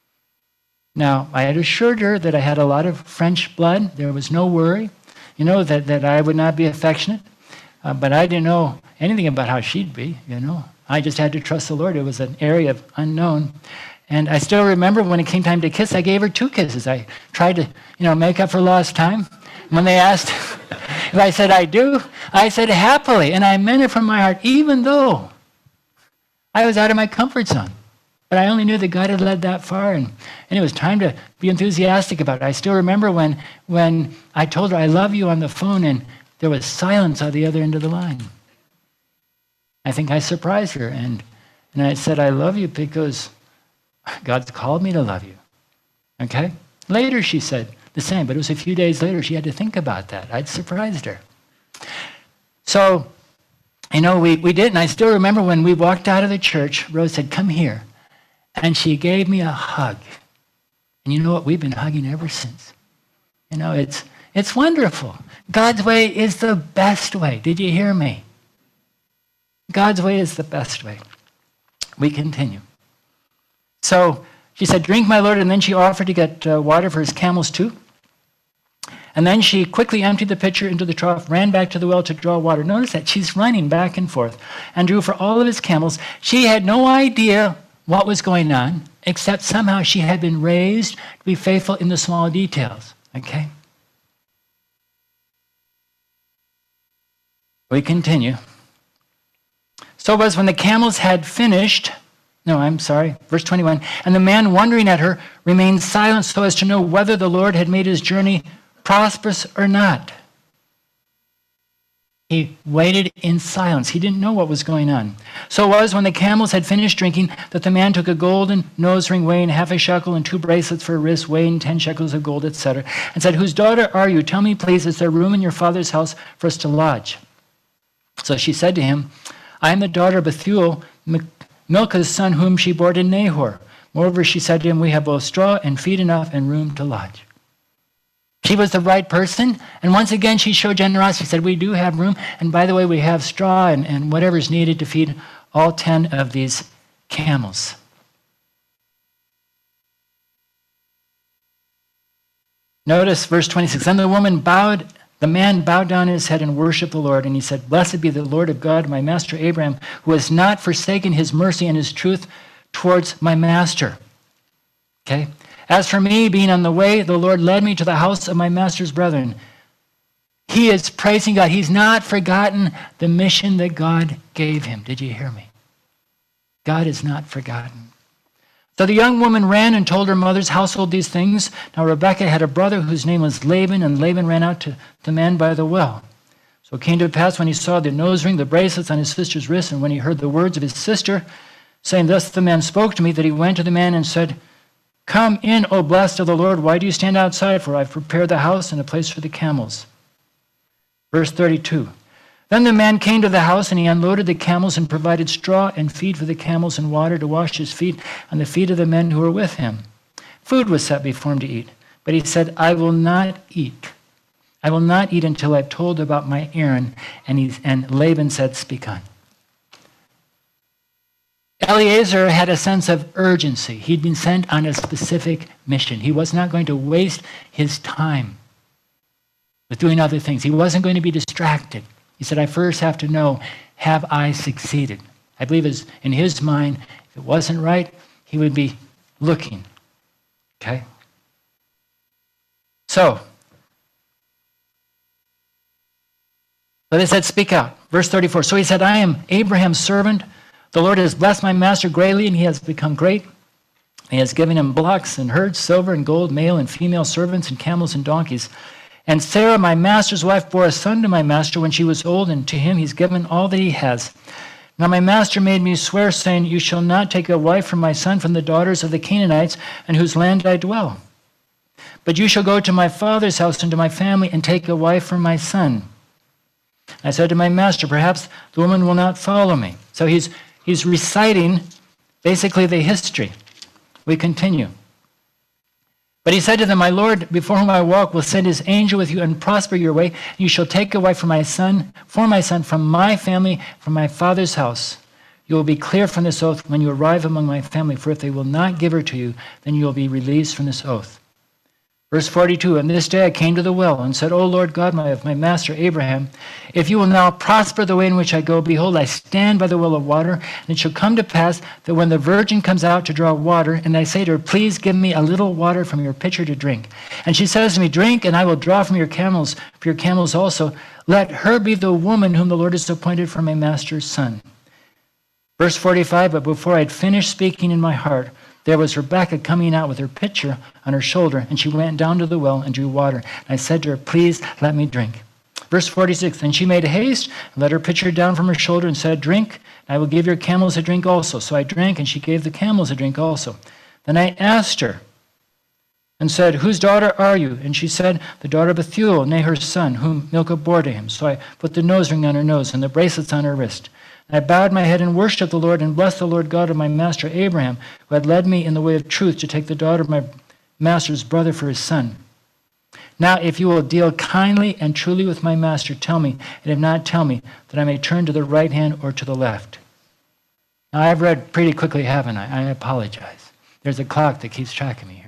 Now, I had assured her that I had a lot of French blood. There was no worry, you know, that, that I would not be affectionate. Uh, but I didn't know anything about how she'd be, you know. I just had to trust the Lord. It was an area of unknown. And I still remember when it came time to kiss, I gave her two kisses. I tried to, you know, make up for lost time. When they asked if I said I do, I said happily. And I meant it from my heart, even though I was out of my comfort zone. But I only knew that God had led that far, and, and it was time to be enthusiastic about it. I still remember when, when I told her I love you on the phone, and there was silence on the other end of the line. I think I surprised her, and, and I said, I love you because God's called me to love you. Okay? Later she said the same, but it was a few days later she had to think about that. I'd surprised her. So, you know, we, we did, and I still remember when we walked out of the church, Rose said, come here. And she gave me a hug. And you know what? We've been hugging ever since. You know, it's it's wonderful. God's way is the best way. Did you hear me? God's way is the best way. We continue. So she said, drink, my Lord, and then she offered to get uh, water for his camels too. And then she quickly emptied the pitcher into the trough, ran back to the well to draw water. Notice that she's running back and forth and drew for all of his camels. She had no idea what was going on, except somehow she had been raised to be faithful in the small details. Okay? We continue. So it was when the camels had finished, no, I'm sorry, verse twenty-one, and the man wondering at her remained silent so as to know whether the Lord had made his journey prosperous or not. He waited in silence. He didn't know what was going on. So it was when the camels had finished drinking that the man took a golden nose ring weighing half a shekel and two bracelets for a wrist weighing ten shekels of gold, et cetera, and said, whose daughter are you? Tell me, please, is there room in your father's house for us to lodge? So she said to him, I am the daughter of Bethuel, Milcah's son, whom she bore to Nahor. Moreover, she said to him, we have both straw and feed enough and room to lodge. She was the right person, and once again she showed generosity. She said, we do have room, and by the way, we have straw and, and whatever's needed to feed all ten of these camels. Notice verse twenty-six, then the woman bowed, the man bowed down his head and worshiped the Lord, and he said, blessed be the Lord of God, my master Abraham, who has not forsaken his mercy and his truth towards my master. Okay? As for me, being on the way, the Lord led me to the house of my master's brethren. He is praising God. He's not forgotten the mission that God gave him. Did you hear me? God is not forgotten. So the young woman ran and told her mother's household these things. Now Rebekah had a brother whose name was Laban, and Laban ran out to the man by the well. So it came to pass when he saw the nose ring, the bracelets on his sister's wrist, and when he heard the words of his sister, saying, thus the man spoke to me, that he went to the man and said, come in, O blessed of the Lord. Why do you stand outside? For I've prepared the house and a place for the camels. Verse thirty-two. Then the man came to the house, and he unloaded the camels and provided straw and feed for the camels and water to wash his feet and the feet of the men who were with him. Food was set before him to eat. But he said, I will not eat. I will not eat until I've told about my errand. And, he, and Laban said, speak on. Eliezer had a sense of urgency. He'd been sent on a specific mission. He was not going to waste his time with doing other things. He wasn't going to be distracted. He said, I first have to know, have I succeeded? I believe in his mind, if it wasn't right, he would be looking. Okay? So, so they said, speak out. Verse thirty-four, so he said, I am Abraham's servant. The Lord has blessed my master greatly, and he has become great. He has given him blocks and herds, silver and gold, male and female servants, and camels and donkeys. And Sarah, my master's wife, bore a son to my master when she was old, and to him he's given all that he has. Now my master made me swear, saying, you shall not take a wife from my son from the daughters of the Canaanites, in whose land I dwell. But you shall go to my father's house and to my family, and take a wife for my son. I said to my master, perhaps the woman will not follow me. So he's he's reciting basically the history. We continue. But he said to them, my Lord, before whom I walk, will send his angel with you and prosper your way. You shall take a wife for my son, for my son, from my family, from my father's house. You will be clear from this oath when you arrive among my family, for if they will not give her to you, then you will be released from this oath. Verse forty-two, and this day I came to the well and said, O Lord God my, of my master Abraham, if you will now prosper the way in which I go, behold, I stand by the well of water, and it shall come to pass that when the virgin comes out to draw water, and I say to her, please give me a little water from your pitcher to drink. And she says to me, drink, and I will draw from your camels, for your camels also. Let her be the woman whom the Lord has appointed for my master's son. Verse forty-five, but before I had finished speaking in my heart, there was Rebekah coming out with her pitcher on her shoulder, and she went down to the well and drew water. And I said to her, please let me drink. Verse forty-six, and she made haste and let her pitcher down from her shoulder and said, drink, and I will give your camels a drink also. So I drank, and she gave the camels a drink also. Then I asked her and said, whose daughter are you? And she said, the daughter of Bethuel, Nahor's son, whom Milcah bore to him. So I put the nose ring on her nose and the bracelets on her wrist. I bowed my head and worshipped the Lord and blessed the Lord God of my master Abraham, who had led me in the way of truth to take the daughter of my master's brother for his son. Now, if you will deal kindly and truly with my master, tell me, and if not, tell me, that I may turn to the right hand or to the left. Now, I've read pretty quickly, haven't I? I apologize. There's a clock that keeps track of me here.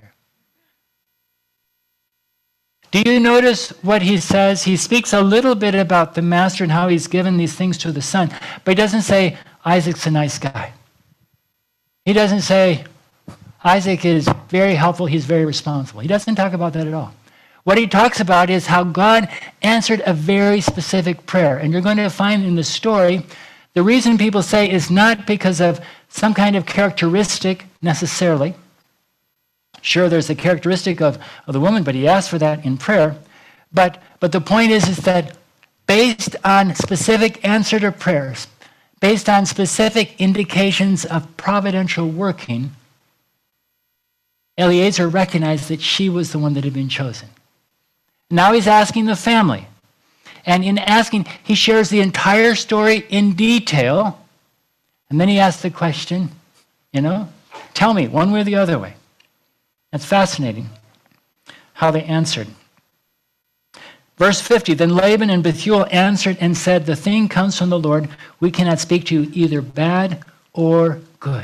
Do you notice what he says? He speaks a little bit about the master and how he's given these things to the son, but he doesn't say, Isaac's a nice guy. He doesn't say, Isaac is very helpful, he's very responsible. He doesn't talk about that at all. What he talks about is how God answered a very specific prayer. And you're going to find in the story, the reason people say is not because of some kind of characteristic necessarily. Sure, there's a characteristic of, of the woman, but he asked for that in prayer. But, but the point is, is that based on specific answer to prayers, based on specific indications of providential working, Eliezer recognized that she was the one that had been chosen. Now he's asking the family. And in asking, he shares the entire story in detail. And then he asks the question, you know, tell me one way or the other way. It's fascinating how they answered. Verse fifty, then Laban and Bethuel answered and said, the thing comes from the Lord. We cannot speak to you either bad or good.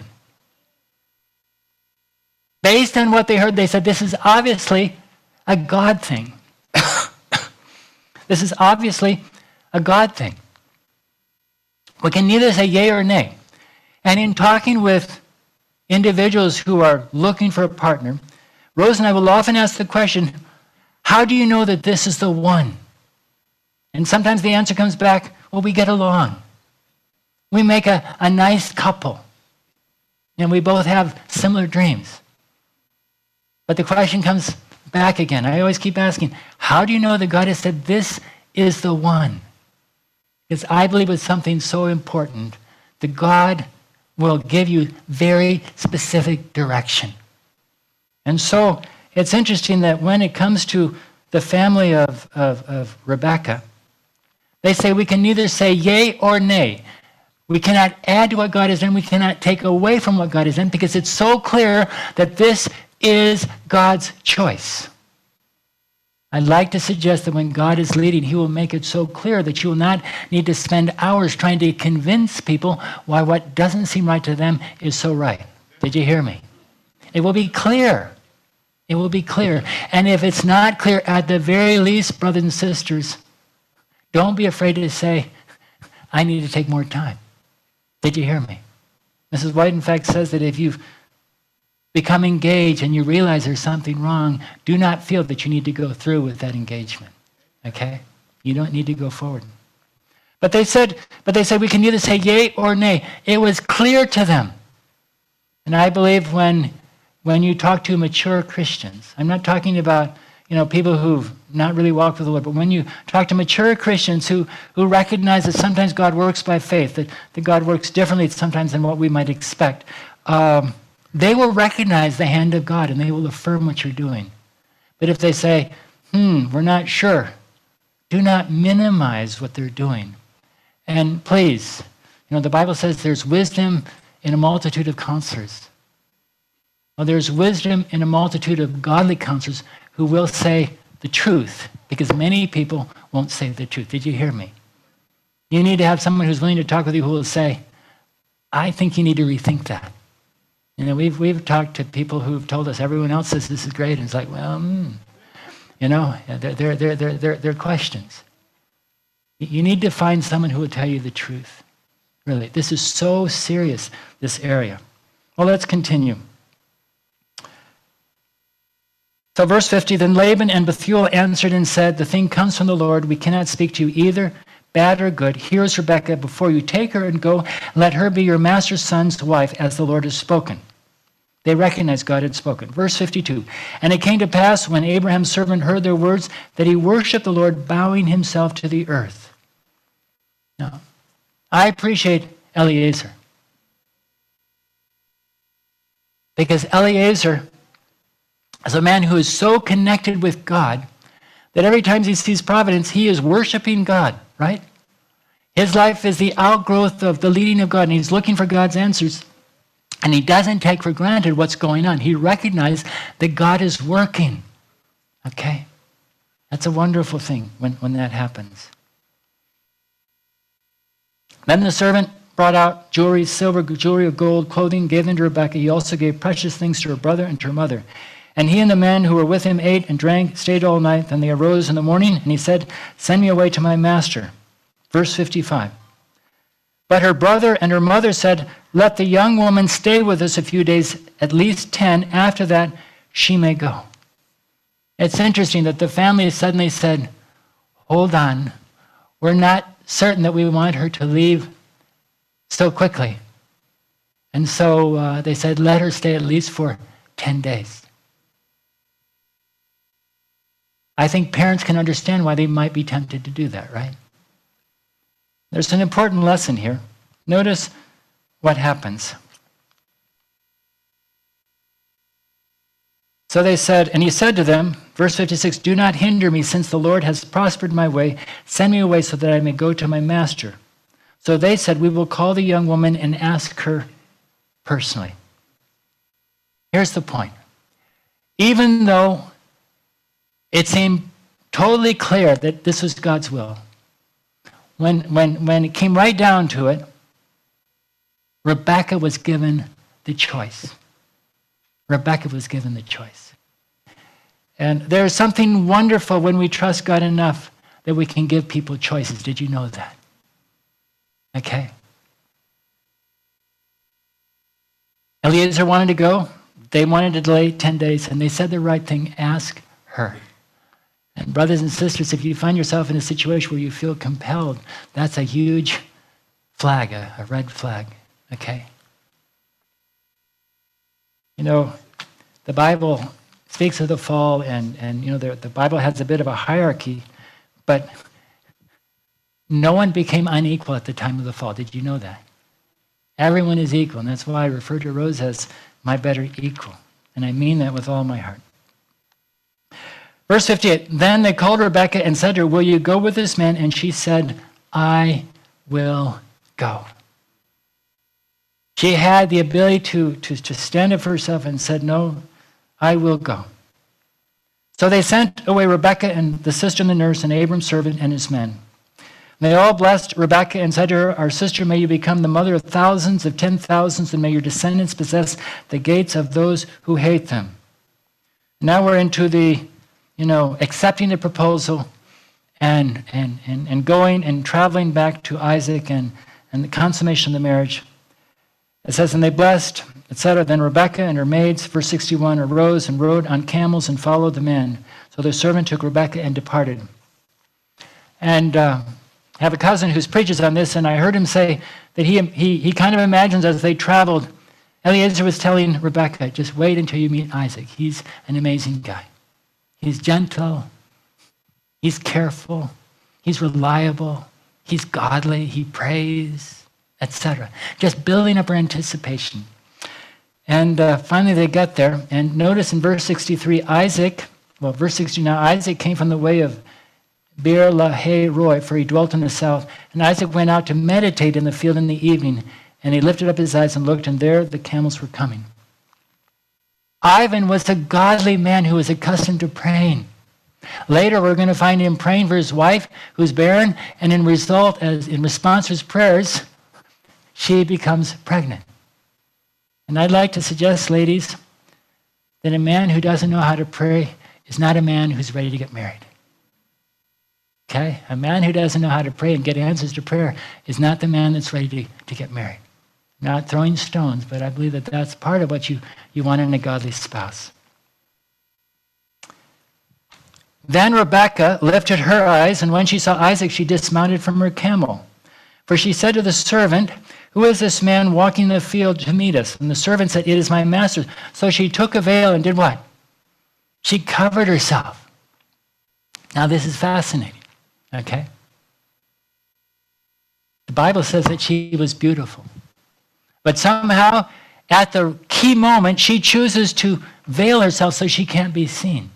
Based on what they heard, they said, this is obviously a God thing. This is obviously a God thing. We can neither say yay or nay. And in talking with individuals who are looking for a partner, Rose and I will often ask the question, how do you know that this is the one? And sometimes the answer comes back, well, we get along. We make a, a nice couple. And we both have similar dreams. But the question comes back again. I always keep asking, how do you know that God has said this is the one? Because I believe it's something so important that God will give you very specific direction. And so it's interesting that when it comes to the family of, of, of Rebekah, they say we can neither say yay or nay. We cannot add to what God has done. We cannot take away from what God has done because it's so clear that this is God's choice. I'd like to suggest that when God is leading, he will make it so clear that you will not need to spend hours trying to convince people why what doesn't seem right to them is so right. Did you hear me? It will be clear. It will be clear. And if it's not clear, at the very least, brothers and sisters, don't be afraid to say, I need to take more time. Did you hear me? Missus White, in fact, says that if you've become engaged and you realize there's something wrong, do not feel that you need to go through with that engagement. Okay? You don't need to go forward. But they said, but they said we can either say yea or nay. It was clear to them. And I believe when when you talk to mature Christians, I'm not talking about, you know, people who've not really walked with the Lord, but when you talk to mature Christians who, who recognize that sometimes God works by faith, that, that God works differently sometimes than what we might expect, um, they will recognize the hand of God and they will affirm what you're doing. But if they say, hmm, we're not sure, do not minimize what they're doing. And please, you know, the Bible says there's wisdom in a multitude of counselors. Well, there's wisdom in a multitude of godly counselors who will say the truth, because many people won't say the truth. Did you hear me? You need to have someone who's willing to talk with you who will say, I think you need to rethink that. You know, we've we've talked to people who've told us everyone else says this is great, and it's like, well, mm, you know, they're, they're, they're, they're, they're, they're questions. You need to find someone who will tell you the truth. Really, this is so serious, this area. Well, let's continue. So verse fifty, then Laban and Bethuel answered and said, the thing comes from the Lord. We cannot speak to you either, bad or good. Here is Rebekah. Before you take her and go, let her be your master's son's wife, as the Lord has spoken. They recognized God had spoken. Verse fifty-two, and it came to pass when Abraham's servant heard their words that he worshiped the Lord, bowing himself to the earth. Now, I appreciate Eliezer. Because Eliezer is a man who is so connected with God that every time he sees providence, he is worshiping God, right? His life is the outgrowth of the leading of God, and he's looking for God's answers. And he doesn't take for granted what's going on. He recognizes that God is working, okay? That's a wonderful thing when, when that happens. Then the servant brought out jewelry, silver, jewelry of gold, clothing, gave them to Rebekah. He also gave precious things to her brother and to her mother. And he and the men who were with him ate and drank, stayed all night. Then they arose in the morning, and he said, send me away to my master. Verse fifty-five. But her brother and her mother said, let the young woman stay with us a few days, at least ten. After that, she may go. It's interesting that the family suddenly said, hold on, we're not certain that we want her to leave so quickly. And so uh, they said, let her stay at least for ten days. I think parents can understand why they might be tempted to do that, right? There's an important lesson here. Notice what happens. So they said, and he said to them, verse fifty-six, do not hinder me, since the Lord has prospered my way. Send me away so that I may go to my master. So they said, we will call the young woman and ask her personally. Here's the point. Even though it seemed totally clear that this was God's will, when, when, when it came right down to it, Rebekah was given the choice. Rebekah was given the choice. And there's something wonderful when we trust God enough that we can give people choices. Did you know that? Okay. Eliezer wanted to go. They wanted to delay ten days, and they said the right thing. Ask her. And brothers and sisters, if you find yourself in a situation where you feel compelled, that's a huge flag, a, a red flag, okay? You know, the Bible speaks of the fall, and, and you know, the, the Bible has a bit of a hierarchy, but no one became unequal at the time of the fall. Did you know that? Everyone is equal, and that's why I refer to Rose as my better equal, and I mean that with all my heart. Verse fifty-eight, then they called Rebekah and said to her, will you go with this man? And she said, I will go. She had the ability to, to, to stand up for herself and said, no, I will go. So they sent away Rebekah and the sister and the nurse and Abram's servant and his men. And they all blessed Rebekah and said to her, our sister, may you become the mother of thousands of ten thousands, and may your descendants possess the gates of those who hate them. Now we're into the you know, accepting the proposal and, and, and, and going and traveling back to Isaac and, and the consummation of the marriage. It says, and they blessed, et cetera. Then Rebekah and her maids, verse sixty-one, arose and rode on camels and followed the men. So their servant took Rebekah and departed. And uh, I have a cousin who preaches on this, and I heard him say that he, he, he kind of imagines as they traveled, Eliezer was telling Rebekah, just wait until you meet Isaac. He's an amazing guy. He's gentle. He's careful. He's reliable. He's godly. He prays, et cetera. Just building up our anticipation. And uh, finally they got there. And notice in verse sixty-three, Isaac, well, verse sixty-nine, Isaac came from the way of Beer Lahai Roi, for he dwelt in the south. And Isaac went out to meditate in the field in the evening. And he lifted up his eyes and looked, and there the camels were coming. Ivan was a godly man who was accustomed to praying. Later, we're going to find him praying for his wife, who's barren, and in result, as in response to his prayers, she becomes pregnant. And I'd like to suggest, ladies, that a man who doesn't know how to pray is not a man who's ready to get married. Okay? A man who doesn't know how to pray and get answers to prayer is not the man that's ready to, to get married. Not throwing stones, but I believe that that's part of what you, you want in a godly spouse. Then Rebekah lifted her eyes, and when she saw Isaac, she dismounted from her camel. For she said to the servant, who is this man walking in the field to meet us? And the servant said, it is my master. So she took a veil and did what? She covered herself. Now this is fascinating, okay? The Bible says that she was beautiful. But somehow, at the key moment, she chooses to veil herself so she can't be seen.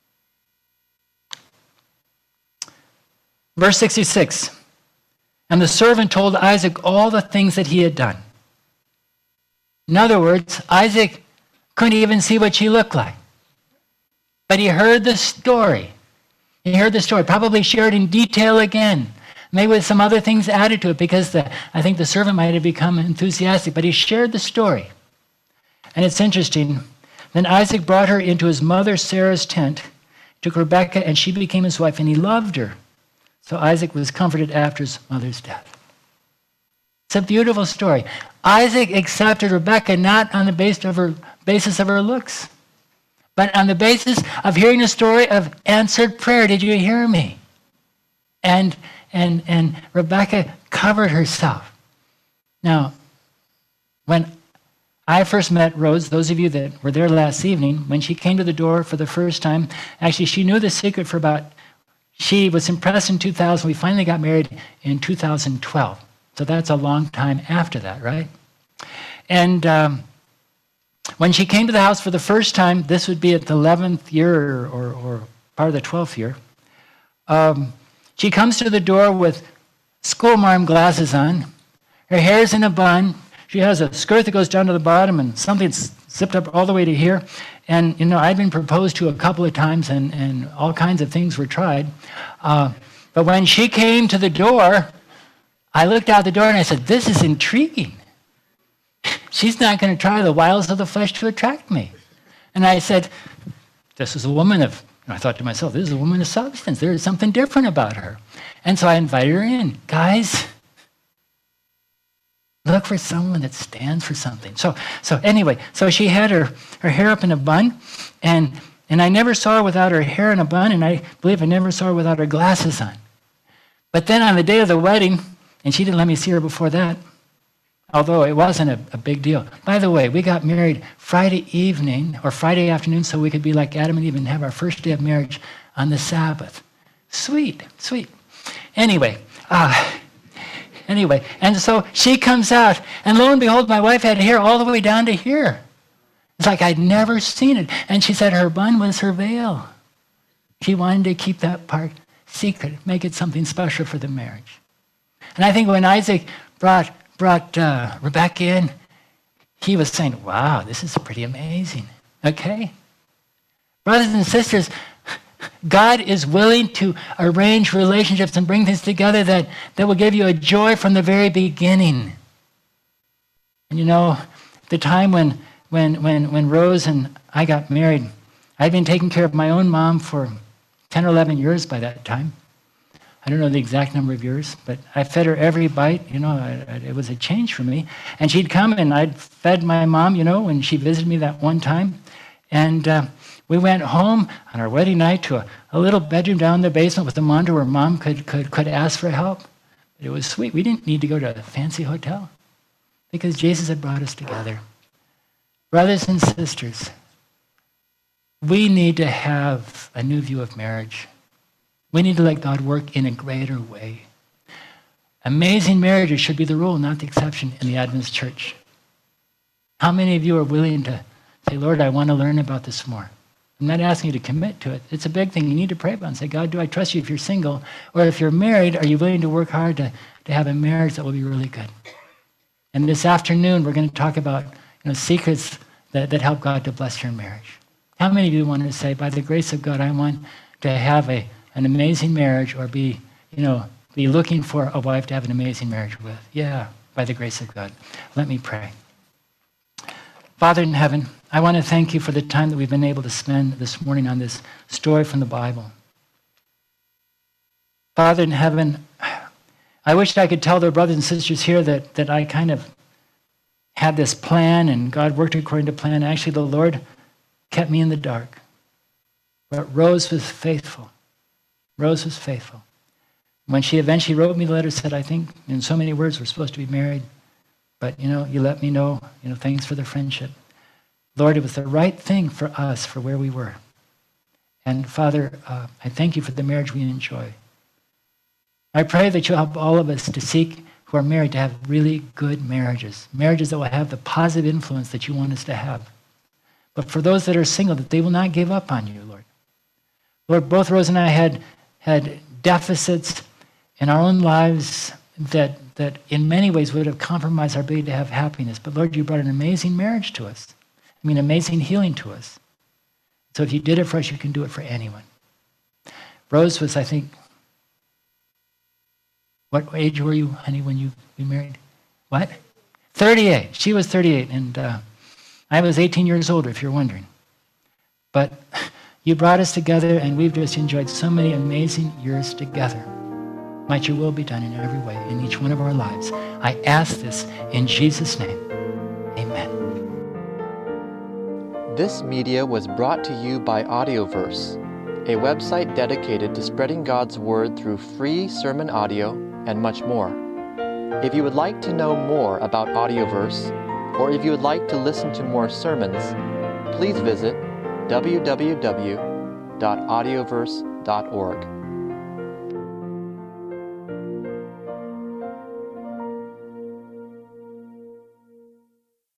Verse sixty-six, and the servant told Isaac all the things that he had done. In other words, Isaac couldn't even see what she looked like. But he heard the story. He heard the story, probably shared in detail again. Maybe with some other things added to it, because the, I think the servant might have become enthusiastic, but he shared the story. And it's interesting. Then Isaac brought her into his mother Sarah's tent, took Rebekah, and she became his wife, and he loved her. So Isaac was comforted after his mother's death. It's a beautiful story. Isaac accepted Rebekah not on the basis of her, basis of her looks, but on the basis of hearing a story of answered prayer. Did you hear me? And And, and Rebekah covered herself. Now, when I first met Rose, those of you that were there last evening, when she came to the door for the first time, actually she knew the secret for about, she was impressed in two thousand. We finally got married in two thousand twelve. So that's a long time after that, right? And um, when she came to the house for the first time, this would be at the eleventh year or, or, or part of the twelfth year, um, she comes to the door with schoolmarm glasses on. Her hair's in a bun. She has a skirt that goes down to the bottom and something zipped up all the way to here. And, you know, I'd been proposed to a couple of times and, and all kinds of things were tried. Uh, but when she came to the door, I looked out the door and I said, this is intriguing. She's not going to try the wiles of the flesh to attract me. And I said, this is a woman of, and I thought to myself, this is a woman of substance. There is something different about her. And so I invited her in. Guys, look for someone that stands for something. So so anyway, so she had her, her hair up in a bun, and, and I never saw her without her hair in a bun, and I believe I never saw her without her glasses on. But then on the day of the wedding, and she didn't let me see her before that, although it wasn't a, a big deal. By the way, we got married Friday evening or Friday afternoon so we could be like Adam and Eve and have our first day of marriage on the Sabbath. Sweet, sweet. Anyway, uh, anyway, and so she comes out, and lo and behold, my wife had hair all the way down to here. It's like I'd never seen it. And she said her bun was her veil. She wanted to keep that part secret, make it something special for the marriage. And I think when Isaac brought brought uh, Rebekah in, he was saying, wow, this is pretty amazing. Okay? Brothers and sisters, God is willing to arrange relationships and bring things together that, that will give you a joy from the very beginning. And you know, the time when, when, when, when Rose and I got married, I'd been taking care of my own mom for ten or eleven years by that time. I don't know the exact number of years, but I fed her every bite. You know, I, I, it was a change for me. And she'd come and I'd fed my mom, you know, when she visited me that one time. And uh, we went home on our wedding night to a, a little bedroom down in the basement with a monitor where mom could, could, could ask for help. It was sweet. We didn't need to go to a fancy hotel because Jesus had brought us together. Brothers and sisters, we need to have a new view of marriage. We need to let God work in a greater way. Amazing marriages should be the rule, not the exception in the Adventist church. How many of you are willing to say, Lord, I want to learn about this more? I'm not asking you to commit to it. It's a big thing you need to pray about and say, God, do I trust you if you're single? Or if you're married, are you willing to work hard to, to have a marriage that will be really good? And this afternoon, we're going to talk about you know, secrets that, that help God to bless your marriage. How many of you want to say, by the grace of God, I want to have a, an amazing marriage or be, you know, be looking for a wife to have an amazing marriage with? Yeah, by the grace of God. Let me pray. Father in heaven, I want to thank you for the time that we've been able to spend this morning on this story from the Bible. Father in heaven, I wish I could tell the brothers and sisters here that, that I kind of had this plan and God worked according to plan. Actually, the Lord kept me in the dark. But Rose was faithful. Rose was faithful. When she eventually wrote me the letter, said, I think in so many words we're supposed to be married, but you know, you let me know, you know, thanks for the friendship. Lord, it was the right thing for us, for where we were. And Father, uh, I thank you for the marriage we enjoy. I pray that you'll help all of us to seek, who are married, to have really good marriages, marriages that will have the positive influence that you want us to have. But for those that are single, that they will not give up on you, Lord. Lord, both Rose and I had, had deficits in our own lives that, that in many ways would have compromised our ability to have happiness. But Lord, you brought an amazing marriage to us. I mean, amazing healing to us. So if you did it for us, you can do it for anyone. Rose was, I think, what age were you, honey, when you, you married? What? thirty-eight. She was thirty-eight, and uh, I was eighteen years older, if you're wondering. But you brought us together, and we've just enjoyed so many amazing years together. Might your will be done in every way, in each one of our lives. I ask this in Jesus' name. Amen. This media was brought to you by Audioverse, a website dedicated to spreading God's Word through free sermon audio and much more. If you would like to know more about Audioverse, or if you would like to listen to more sermons, please visit w w w dot audioverse dot org.